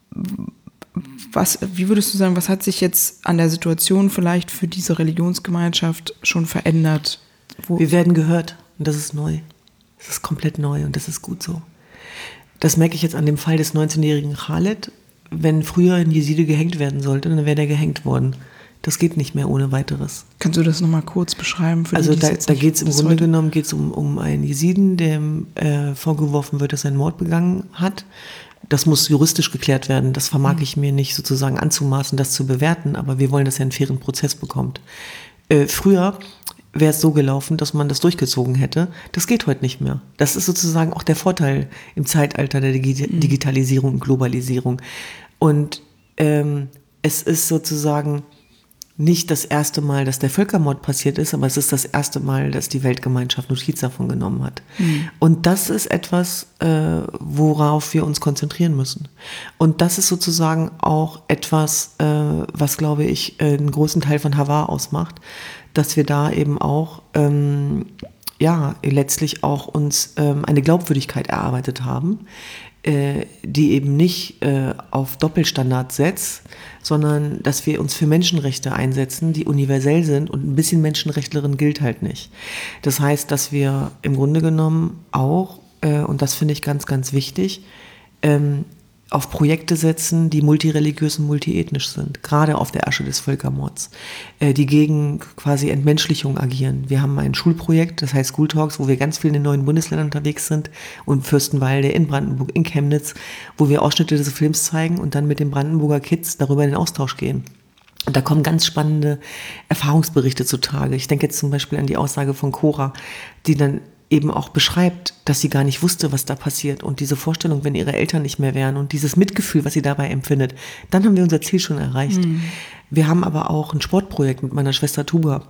Was, wie würdest du sagen, was hat sich jetzt an der Situation vielleicht für diese Religionsgemeinschaft schon verändert? Wo Wir werden gehört und das ist neu. Das ist komplett neu und das ist gut so. Das merke ich jetzt an dem Fall des neunzehnjährigen Khaled. Wenn früher ein Jeside gehängt werden sollte, dann wäre der gehängt worden. Das geht nicht mehr ohne weiteres. Kannst du das nochmal kurz beschreiben? Für also die, da, da geht es im Grunde genommen geht's um, um einen Jesiden, dem äh, vorgeworfen wird, dass er einen Mord begangen hat. Das muss juristisch geklärt werden. Das vermag mhm. ich mir nicht sozusagen anzumaßen, das zu bewerten. Aber wir wollen, dass er einen fairen Prozess bekommt. Äh, früher wäre es so gelaufen, dass man das durchgezogen hätte. Das geht heute nicht mehr. Das ist sozusagen auch der Vorteil im Zeitalter der Digi- mhm. Digitalisierung und Globalisierung. Und ähm, es ist sozusagen nicht das erste Mal, dass der Völkermord passiert ist, aber es ist das erste Mal, dass die Weltgemeinschaft Notiz davon genommen hat. Mhm. Und das ist etwas, äh, worauf wir uns konzentrieren müssen. Und das ist sozusagen auch etwas, äh, was, glaube ich, äh, einen großen Teil von Havar ausmacht, dass wir da eben auch, ähm, ja, letztlich auch uns ähm, eine Glaubwürdigkeit erarbeitet haben, äh, die eben nicht äh, auf Doppelstandards setzt, sondern dass wir uns für Menschenrechte einsetzen, die universell sind und ein bisschen Menschenrechtlerin gilt halt nicht. Das heißt, dass wir im Grunde genommen auch, äh, und das finde ich ganz, ganz wichtig, ähm, auf Projekte setzen, die multireligiös und multiethnisch sind, gerade auf der Asche des Völkermords, äh, die gegen quasi Entmenschlichung agieren. Wir haben ein Schulprojekt, das heißt School Talks, wo wir ganz viel in den neuen Bundesländern unterwegs sind und Fürstenwalde, in Brandenburg, in Chemnitz, wo wir Ausschnitte des Films zeigen und dann mit den Brandenburger Kids darüber in den Austausch gehen. Und da kommen ganz spannende Erfahrungsberichte zutage. Ich denke jetzt zum Beispiel an die Aussage von Cora, die dann eben auch beschreibt, dass sie gar nicht wusste, was da passiert und diese Vorstellung, wenn ihre Eltern nicht mehr wären und dieses Mitgefühl, was sie dabei empfindet, dann haben wir unser Ziel schon erreicht. Mhm. Wir haben aber auch ein Sportprojekt mit meiner Schwester Tuba,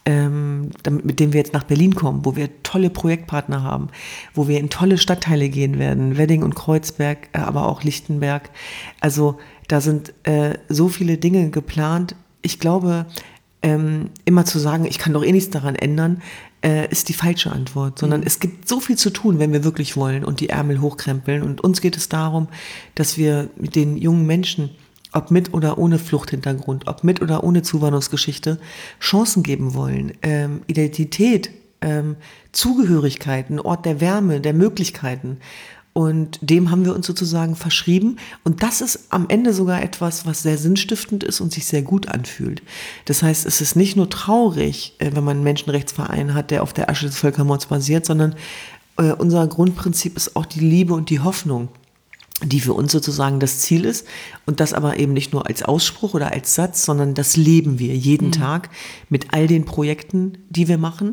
ähm, mit dem wir jetzt nach Berlin kommen, wo wir tolle Projektpartner haben, wo wir in tolle Stadtteile gehen werden, Wedding und Kreuzberg, äh, aber auch Lichtenberg. Also da sind äh, so viele Dinge geplant. Ich glaube, ähm, immer zu sagen, ich kann doch eh nichts daran ändern, äh, ist die falsche Antwort, sondern mhm. es gibt so viel zu tun, wenn wir wirklich wollen und die Ärmel hochkrempeln. Und uns geht es darum, dass wir mit den jungen Menschen, ob mit oder ohne Fluchthintergrund, ob mit oder ohne Zuwanderungsgeschichte, Chancen geben wollen, ähm, Identität, ähm, Zugehörigkeit, ein Ort der Wärme, der Möglichkeiten. Und dem haben wir uns sozusagen verschrieben. Und das ist am Ende sogar etwas, was sehr sinnstiftend ist und sich sehr gut anfühlt. Das heißt, es ist nicht nur traurig, wenn man einen Menschenrechtsverein hat, der auf der Asche des Völkermords basiert, sondern äh, unser Grundprinzip ist auch die Liebe und die Hoffnung, die für uns sozusagen das Ziel ist. Und das aber eben nicht nur als Ausspruch oder als Satz, sondern das leben wir jeden mhm. Tag mit all den Projekten, die wir machen.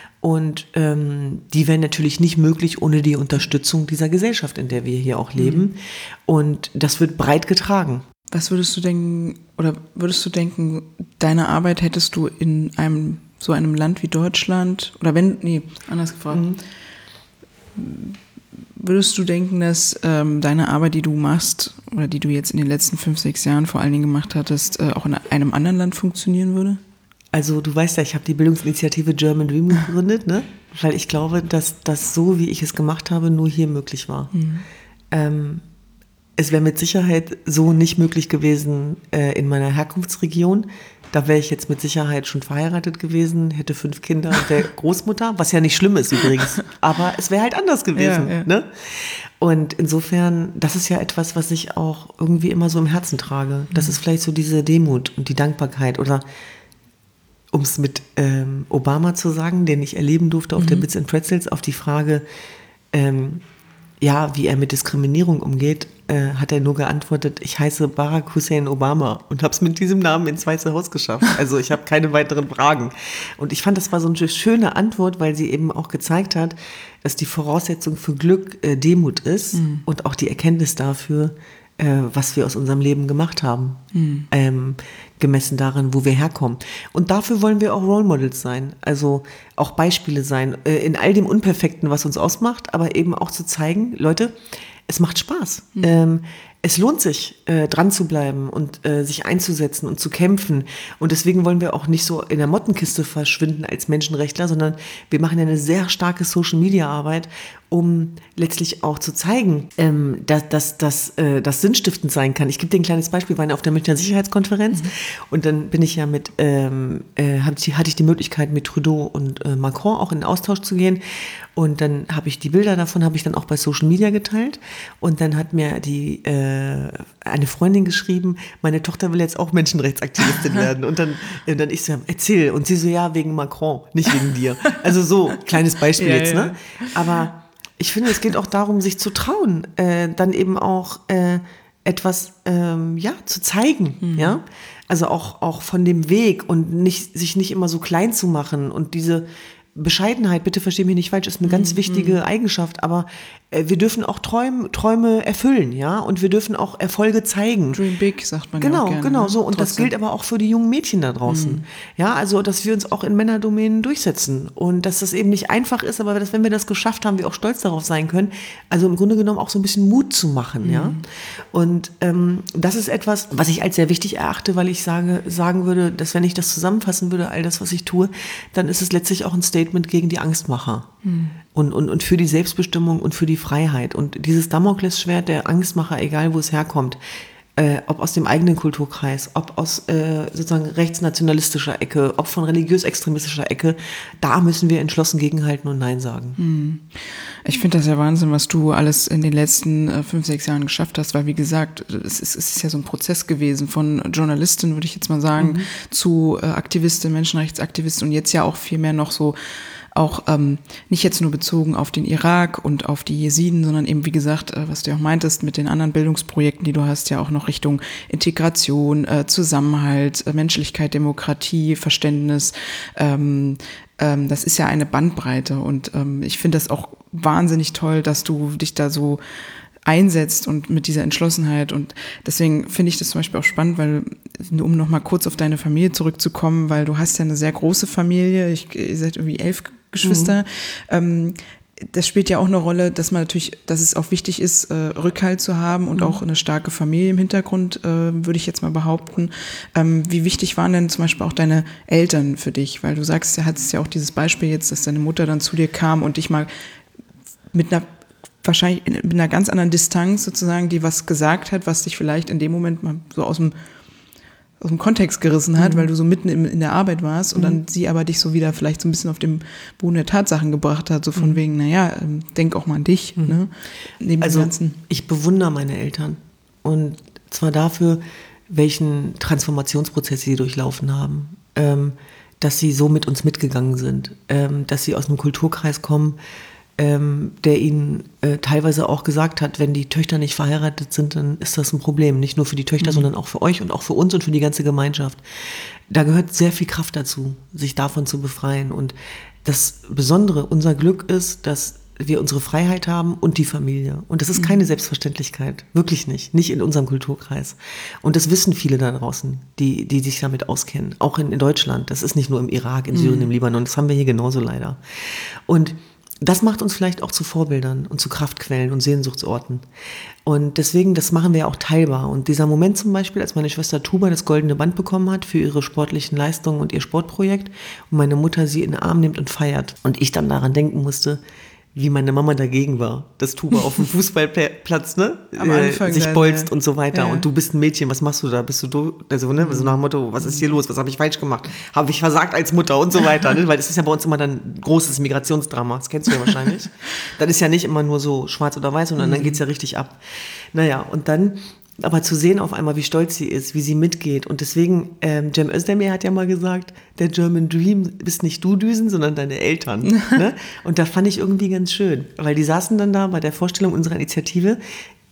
Und ähm, die wären natürlich nicht möglich ohne die Unterstützung dieser Gesellschaft, in der wir hier auch leben. Mhm. Und das wird breit getragen. Was würdest du denken, oder würdest du denken, deine Arbeit hättest du in einem so einem Land wie Deutschland, oder wenn, nee, anders gefragt, mhm. würdest du denken, dass ähm, deine Arbeit, die du machst, oder die du jetzt in den letzten fünf, sechs Jahren vor allen Dingen gemacht hattest, äh, auch in einem anderen Land funktionieren würde? Also du weißt ja, ich habe die Bildungsinitiative German Dream gegründet, ne? Weil ich glaube, dass das so, wie ich es gemacht habe, nur hier möglich war. Mhm. Ähm, es wäre mit Sicherheit so nicht möglich gewesen äh, in meiner Herkunftsregion. Da wäre ich jetzt mit Sicherheit schon verheiratet gewesen, hätte fünf Kinder und wäre Großmutter, was ja nicht schlimm ist übrigens. Aber es wäre halt anders gewesen. Ja, ja. Ne? Und insofern, das ist ja etwas, was ich auch irgendwie immer so im Herzen trage. Das mhm. ist vielleicht so diese Demut und die Dankbarkeit oder um es mit ähm, Obama zu sagen, den ich erleben durfte auf mhm. der Bits and Pretzels, auf die Frage, ähm, ja, wie er mit Diskriminierung umgeht, äh, hat er nur geantwortet, ich heiße Barack Hussein Obama und habe es mit diesem Namen ins Weiße Haus geschafft. Also ich habe keine weiteren Fragen. Und ich fand, das war so eine schöne Antwort, weil sie eben auch gezeigt hat, dass die Voraussetzung für Glück äh, Demut ist mhm. und auch die Erkenntnis dafür, äh, was wir aus unserem Leben gemacht haben, mhm. ähm, gemessen daran, wo wir herkommen. Und dafür wollen wir auch Role Models sein, also auch Beispiele sein, äh, in all dem Unperfekten, was uns ausmacht, aber eben auch zu zeigen, Leute, es macht Spaß. Mhm. Ähm, es lohnt sich, äh, dran zu bleiben und äh, sich einzusetzen und zu kämpfen. Und deswegen wollen wir auch nicht so in der Mottenkiste verschwinden als Menschenrechtler, sondern wir machen ja eine sehr starke Social-Media-Arbeit, um letztlich auch zu zeigen, ähm, dass, dass, dass äh, das sinnstiftend sein kann. Ich gebe dir ein kleines Beispiel. Wir waren auf der Münchner Sicherheitskonferenz mhm. und dann bin ich ja mit, ähm, äh, hatte ich die Möglichkeit, mit Trudeau und äh, Macron auch in den Austausch zu gehen. Und dann habe ich die Bilder davon, habe ich dann auch bei Social Media geteilt. Und dann hat mir die äh, eine Freundin geschrieben, meine Tochter will jetzt auch Menschenrechtsaktivistin werden. Und dann, äh, dann ich so, erzähl. Und sie so, ja, wegen Macron, nicht wegen dir. Also so, kleines Beispiel ja, jetzt, ja. ne? Aber ich finde, es geht auch darum, sich zu trauen, äh, dann eben auch äh, etwas ähm, ja, zu zeigen, mhm. ja. Also auch, auch von dem Weg und nicht, sich nicht immer so klein zu machen und diese Bescheidenheit, bitte versteh mich nicht falsch, ist eine ganz mhm. wichtige Eigenschaft, aber äh, wir dürfen auch Träume, Träume erfüllen, ja, und wir dürfen auch Erfolge zeigen. Dream big, sagt man genau, ja auch gerne. Genau, genau, so, und Trotzdem. Das gilt aber auch für die jungen Mädchen da draußen, mhm. ja, also, dass wir uns auch in Männerdomänen durchsetzen und dass das eben nicht einfach ist, aber dass, wenn wir das geschafft haben, wir auch stolz darauf sein können, also im Grunde genommen auch so ein bisschen Mut zu machen, mhm. ja, und ähm, das ist etwas, was ich als sehr wichtig erachte, weil ich sage, sagen würde, dass wenn ich das zusammenfassen würde, all das, was ich tue, dann ist es letztlich auch ein Statement gegen die Angstmacher hm. und, und, und für die Selbstbestimmung und für die Freiheit. Und dieses Damoklesschwert der Angstmacher, egal wo es herkommt, äh, ob aus dem eigenen Kulturkreis, ob aus äh, sozusagen rechtsnationalistischer Ecke, ob von religiös-extremistischer Ecke, da müssen wir entschlossen gegenhalten und Nein sagen. Hm. Ich finde das ja Wahnsinn, was du alles in den letzten äh, fünf, sechs Jahren geschafft hast, weil wie gesagt, es ist, es ist ja so ein Prozess gewesen von Journalistin, würde ich jetzt mal sagen, mhm. zu äh, Aktivistin, Menschenrechtsaktivistin und jetzt ja auch viel mehr noch so auch ähm, nicht jetzt nur bezogen auf den Irak und auf die Jesiden, sondern eben, wie gesagt, äh, was du ja auch meintest, mit den anderen Bildungsprojekten, die du hast, ja auch noch Richtung Integration, äh, Zusammenhalt, äh, Menschlichkeit, Demokratie, Verständnis. Ähm, ähm, das ist ja eine Bandbreite und ähm, ich finde das auch wahnsinnig toll, dass du dich da so einsetzt und mit dieser Entschlossenheit und deswegen finde ich das zum Beispiel auch spannend, weil, um noch mal kurz auf deine Familie zurückzukommen, weil du hast ja eine sehr große Familie, ich, ihr seid irgendwie elf Geschwister, mhm. ähm, das spielt ja auch eine Rolle, dass man natürlich, dass es auch wichtig ist, äh, Rückhalt zu haben und mhm. auch eine starke Familie im Hintergrund, äh, würde ich jetzt mal behaupten. Ähm, wie wichtig waren denn zum Beispiel auch deine Eltern für dich? Weil du sagst, du hattest ja auch dieses Beispiel jetzt, dass deine Mutter dann zu dir kam und dich mal mit einer wahrscheinlich mit einer ganz anderen Distanz sozusagen, die was gesagt hat, was dich vielleicht in dem Moment mal so aus dem, aus dem Kontext gerissen hat, mhm. weil du so mitten in, in der Arbeit warst und mhm. dann sie aber dich so wieder vielleicht so ein bisschen auf dem Boden der Tatsachen gebracht hat, so von mhm. wegen, naja, denk auch mal an dich. Mhm. Ne? Neben also dem Ganzen. Ich bewundere meine Eltern und zwar dafür, welchen Transformationsprozess sie durchlaufen haben, ähm, dass sie so mit uns mitgegangen sind, ähm, dass sie aus einem Kulturkreis kommen, Ähm, der ihnen äh, teilweise auch gesagt hat, wenn die Töchter nicht verheiratet sind, dann ist das ein Problem. Nicht nur für die Töchter, mhm. sondern auch für euch und auch für uns und für die ganze Gemeinschaft. Da gehört sehr viel Kraft dazu, sich davon zu befreien. Und das Besondere, unser Glück ist, dass wir unsere Freiheit haben und die Familie. Und das ist keine Selbstverständlichkeit. Wirklich nicht. Nicht in unserem Kulturkreis. Und das wissen viele da draußen, die, die sich damit auskennen. Auch in, in Deutschland. Das ist nicht nur im Irak, in Syrien, mhm. im Libanon. Das haben wir hier genauso leider. Und das macht uns vielleicht auch zu Vorbildern und zu Kraftquellen und Sehnsuchtsorten. Und deswegen, das machen wir ja auch teilbar. Und dieser Moment zum Beispiel, als meine Schwester Tuba das Goldene Band bekommen hat für ihre sportlichen Leistungen und ihr Sportprojekt und meine Mutter sie in den Arm nimmt und feiert und ich dann daran denken musste, wie meine Mama dagegen war, dass Tuba auf dem Fußballplatz ne, Am Anfang sich dann, bolzt ja. und so weiter. Ja. Und du bist ein Mädchen, was machst du da? Bist du do? Also, ne, so nach dem Motto, was ist hier los? Was habe ich falsch gemacht? Habe ich versagt als Mutter und so weiter? Ne? Weil das ist ja bei uns immer dann ein großes Migrationsdrama. Das kennst du ja wahrscheinlich. Das ist ja nicht immer nur so schwarz oder weiß, sondern mhm. dann geht's ja richtig ab. Naja, und dann aber zu sehen auf einmal, wie stolz sie ist, wie sie mitgeht. Und deswegen, ähm, Cem Özdemir hat ja mal gesagt, der German Dream bist nicht du, Düsen, sondern deine Eltern. Ne? Und da fand ich irgendwie ganz schön, weil die saßen dann da bei der Vorstellung unserer Initiative,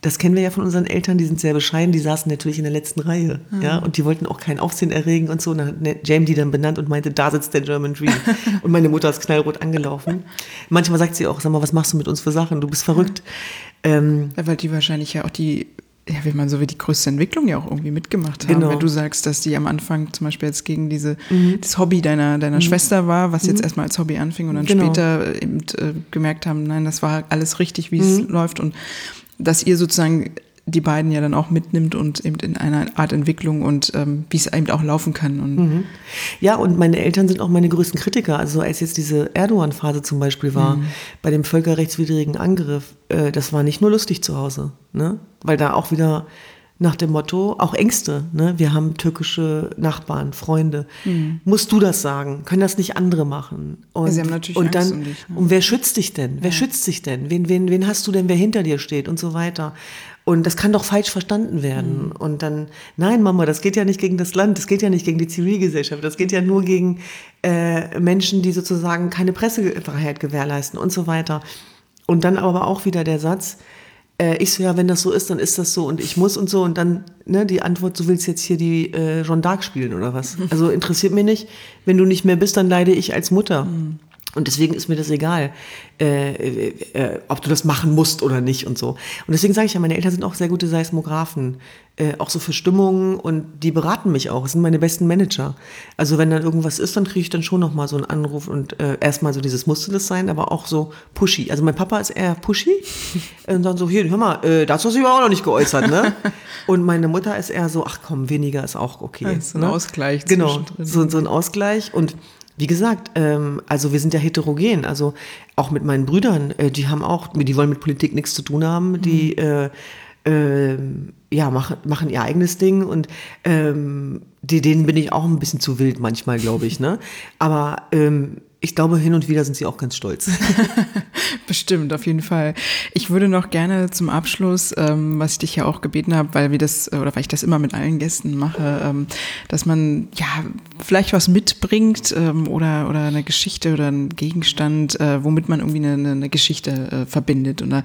das kennen wir ja von unseren Eltern, die sind sehr bescheiden, die saßen natürlich in der letzten Reihe, mhm. ja, und die wollten auch kein Aufsehen erregen und so. Und dann hat Jamie die dann benannt und meinte, da sitzt der German Dream. Und meine Mutter ist knallrot angelaufen. Manchmal sagt sie auch, sag mal, was machst du mit uns für Sachen? Du bist verrückt. Ähm, ja, weil die wahrscheinlich ja auch die, ja, wie man so wie die größte Entwicklung ja auch irgendwie mitgemacht haben. Genau. Wenn du sagst, dass die am Anfang zum Beispiel jetzt gegen diese, mhm. das Hobby deiner, deiner mhm. Schwester war, was jetzt mhm. erstmal als Hobby anfing und dann genau. später eben äh, gemerkt haben, nein, das war alles richtig, wie es mhm. läuft und dass ihr sozusagen die beiden ja dann auch mitnimmt und eben in einer Art Entwicklung und ähm, wie es eben auch laufen kann. Und mhm. Ja, und meine Eltern sind auch meine größten Kritiker. Also als jetzt diese Erdogan-Phase zum Beispiel war, mhm. bei dem völkerrechtswidrigen Angriff, äh, das war nicht nur lustig zu Hause, ne? Weil da auch wieder nach dem Motto, auch Ängste, ne? Wir haben türkische Nachbarn, Freunde. Mhm. Musst du das sagen? Können das nicht andere machen? Und, ja, sie haben natürlich und Angst dann, um dich. Ne? Und wer schützt dich denn? Wer ja. schützt dich denn? Wen, wen, wen hast du denn, wer hinter dir steht und so weiter? Und das kann doch falsch verstanden werden. Mhm. Und dann, nein, Mama, das geht ja nicht gegen das Land, das geht ja nicht gegen die Zivilgesellschaft, das geht ja nur gegen äh, Menschen, die sozusagen keine Pressefreiheit gewährleisten und so weiter. Und dann aber auch wieder der Satz, äh, ich so, ja, wenn das so ist, dann ist das so und ich muss und so. Und dann ne, die Antwort, du willst jetzt hier die äh, Jeanne d'Arc spielen oder was? Also interessiert mich nicht. Wenn du nicht mehr bist, dann leide ich als Mutter. Mhm. Und deswegen ist mir das egal, äh, äh, äh, ob du das machen musst oder nicht und so. Und deswegen sage ich ja, meine Eltern sind auch sehr gute Seismographen, äh, auch so für Stimmungen und die beraten mich auch. Das sind meine besten Manager. Also wenn dann irgendwas ist, dann kriege ich dann schon nochmal so einen Anruf und äh, erstmal so dieses musste das sein, aber auch so pushy. Also mein Papa ist eher pushy und dann so, hier, hör mal, äh, das hast du aber auch noch nicht geäußert, ne? Und meine Mutter ist eher so, ach komm, weniger ist auch okay. Das ist ein ne? Ausgleich. Genau, so, so ein Ausgleich und wie gesagt, ähm, also wir sind ja heterogen, also auch mit meinen Brüdern, äh, die haben auch, die wollen mit Politik nichts zu tun haben, die äh, äh, ja, machen, machen ihr eigenes Ding und ähm, die, denen bin ich auch ein bisschen zu wild manchmal, glaube ich, ne? Aber ähm, ich glaube, hin und wieder sind sie auch ganz stolz. Bestimmt, auf jeden Fall. Ich würde noch gerne zum Abschluss, ähm, was ich dich ja auch gebeten habe, weil wir das, oder weil ich das immer mit allen Gästen mache, ähm, dass man ja vielleicht was mitbringt ähm, oder, oder eine Geschichte oder einen Gegenstand, äh, womit man irgendwie eine, eine Geschichte äh, verbindet. Und da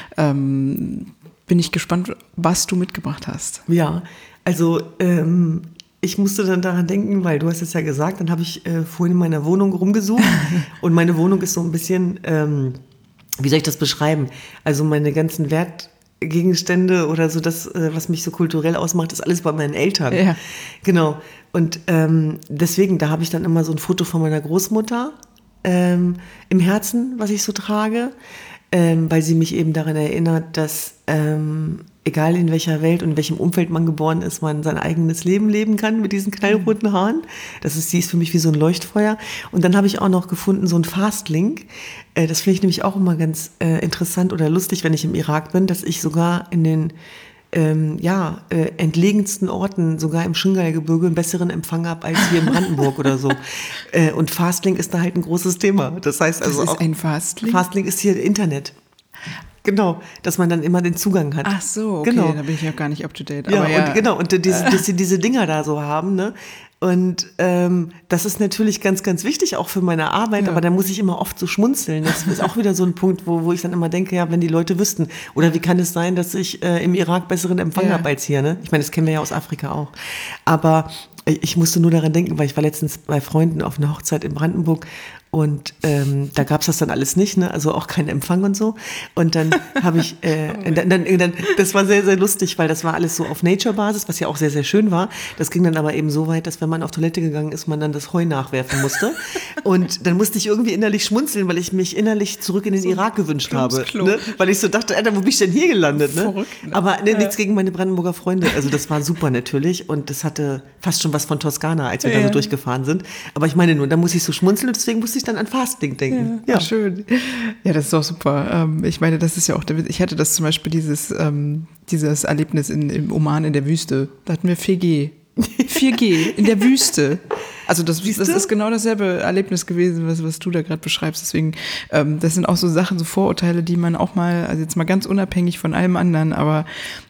ähm, bin ich gespannt, was du mitgebracht hast. Ja, also ähm, ich musste dann daran denken, weil du hast es ja gesagt, dann habe ich äh, vorhin in meiner Wohnung rumgesucht und meine Wohnung ist so ein bisschen, ähm, wie soll ich das beschreiben? Also meine ganzen Wertgegenstände oder so das, äh, was mich so kulturell ausmacht, ist alles bei meinen Eltern. Ja. Genau. Und ähm, deswegen, da habe ich dann immer so ein Foto von meiner Großmutter ähm, im Herzen, was ich so trage, ähm, weil sie mich eben daran erinnert, dass ähm, egal in welcher Welt und in welchem Umfeld man geboren ist, man sein eigenes Leben leben kann mit diesen knallroten Haaren. Das ist, sie ist für mich wie so ein Leuchtfeuer. Und dann habe ich auch noch gefunden so ein Fastlink. Äh, das finde ich nämlich auch immer ganz äh, interessant oder lustig, wenn ich im Irak bin, dass ich sogar in den ähm, ja, äh, entlegensten Orten, sogar im Shingal-Gebirge, einen besseren Empfang habe als hier in Brandenburg oder so. Äh, und Fastlink ist da halt ein großes Thema. Das heißt also Was ist auch, ein Fastlink? Fastlink ist hier Internet. Genau, dass man dann immer den Zugang hat. Ach so, okay, genau. Da bin ich ja gar nicht up to date. Ja, aber ja. Und, genau, und diese, dass sie diese Dinger da so haben, ne? Und ähm, das ist natürlich ganz, ganz wichtig auch für meine Arbeit, ja. Aber da muss ich immer oft so schmunzeln. Das ist auch wieder so ein Punkt, wo, wo ich dann immer denke, ja, wenn die Leute wüssten. Oder wie kann es sein, dass ich äh, im Irak besseren Empfang ja. habe als hier, ne? Ich meine, das kennen wir ja aus Afrika auch. Aber ich musste nur daran denken, weil ich war letztens bei Freunden auf einer Hochzeit in Brandenburg und ähm, da gab's das dann alles nicht, ne? Also auch kein Empfang und so. Und dann habe ich, äh, dann, dann, dann, das war sehr, sehr lustig, weil das war alles so auf Nature-Basis, was ja auch sehr, sehr schön war. Das ging dann aber eben so weit, dass wenn man auf Toilette gegangen ist, man dann das Heu nachwerfen musste. Und dann musste ich irgendwie innerlich schmunzeln, weil ich mich innerlich zurück in den so Irak gewünscht habe. Ne? Weil ich so dachte, Alter, wo bin ich denn hier gelandet? Ne? Verrückt, ne? Aber ne, nichts gegen meine Brandenburger Freunde. Also das war super natürlich und das hatte fast schon was von Toskana, als wir ja. da so durchgefahren sind. Aber ich meine nur, da muss ich so schmunzeln und deswegen musste ich dann an Fasting denken. Ja, ja. Schön. Ja, das ist doch super. Ähm, ich meine, das ist ja auch, ich hatte das zum Beispiel dieses, ähm, dieses Erlebnis in, im Oman in der Wüste. Da hatten wir vier G. vier G in der Wüste. Also das, das ist genau dasselbe Erlebnis gewesen, was, was du da gerade beschreibst. Deswegen, ähm, das sind auch so Sachen, so Vorurteile, die man auch mal, also jetzt mal ganz unabhängig von allem anderen, aber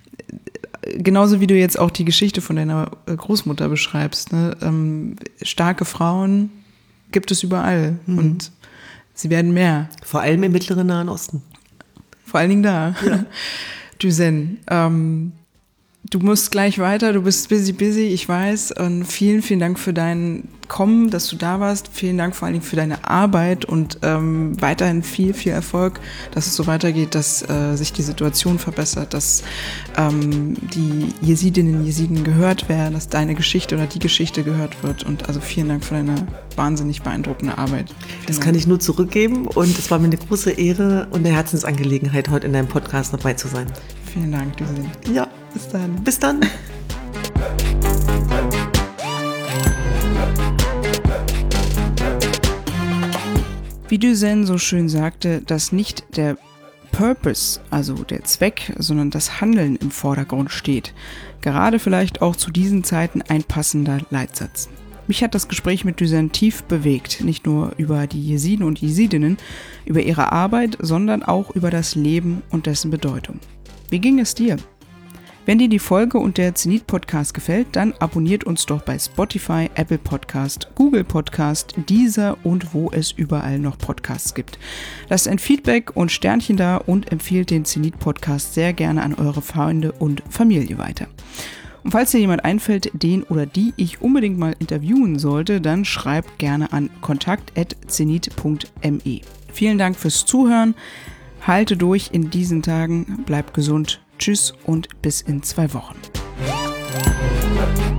genauso wie du jetzt auch die Geschichte von deiner Großmutter beschreibst, ne? Ähm, starke Frauen gibt es überall mhm. und sie werden mehr. Vor allem im mittleren Nahen Osten. Vor allen Dingen da. Ja. Düsen, ähm, du musst gleich weiter, du bist busy, busy, ich weiß. Und vielen, vielen Dank für dein Kommen, dass du da warst. Vielen Dank vor allen Dingen für deine Arbeit und ähm, weiterhin viel, viel Erfolg, dass es so weitergeht, dass äh, sich die Situation verbessert, dass ähm, die Jesidinnen, Jesiden gehört werden, dass deine Geschichte oder die Geschichte gehört wird. Und also vielen Dank für deine wahnsinnig beeindruckende Arbeit. Vielen Das Dank. kann ich nur zurückgeben und es war mir eine große Ehre und eine Herzensangelegenheit, heute in deinem Podcast dabei zu sein. Vielen Dank, Düsen. Ja, Bis dann. bis dann. Wie Düsen so schön sagte, dass nicht der Purpose, also der Zweck, sondern das Handeln im Vordergrund steht. Gerade vielleicht auch zu diesen Zeiten ein passender Leitsatz. Mich hat das Gespräch mit Düsen tief bewegt, nicht nur über die Jesiden und Jesidinnen, über ihre Arbeit, sondern auch über das Leben und dessen Bedeutung. Wie ging es dir? Wenn dir die Folge und der Zenit-Podcast gefällt, dann abonniert uns doch bei Spotify, Apple Podcast, Google Podcast, Deezer und wo es überall noch Podcasts gibt. Lasst ein Feedback und Sternchen da und empfiehlt den Zenit-Podcast sehr gerne an eure Freunde und Familie weiter. Und falls dir jemand einfällt, den oder die ich unbedingt mal interviewen sollte, dann schreibt gerne an kontakt at zenit punkt me. Vielen Dank fürs Zuhören. Halte durch in diesen Tagen, bleib gesund. Tschüss und bis in zwei Wochen.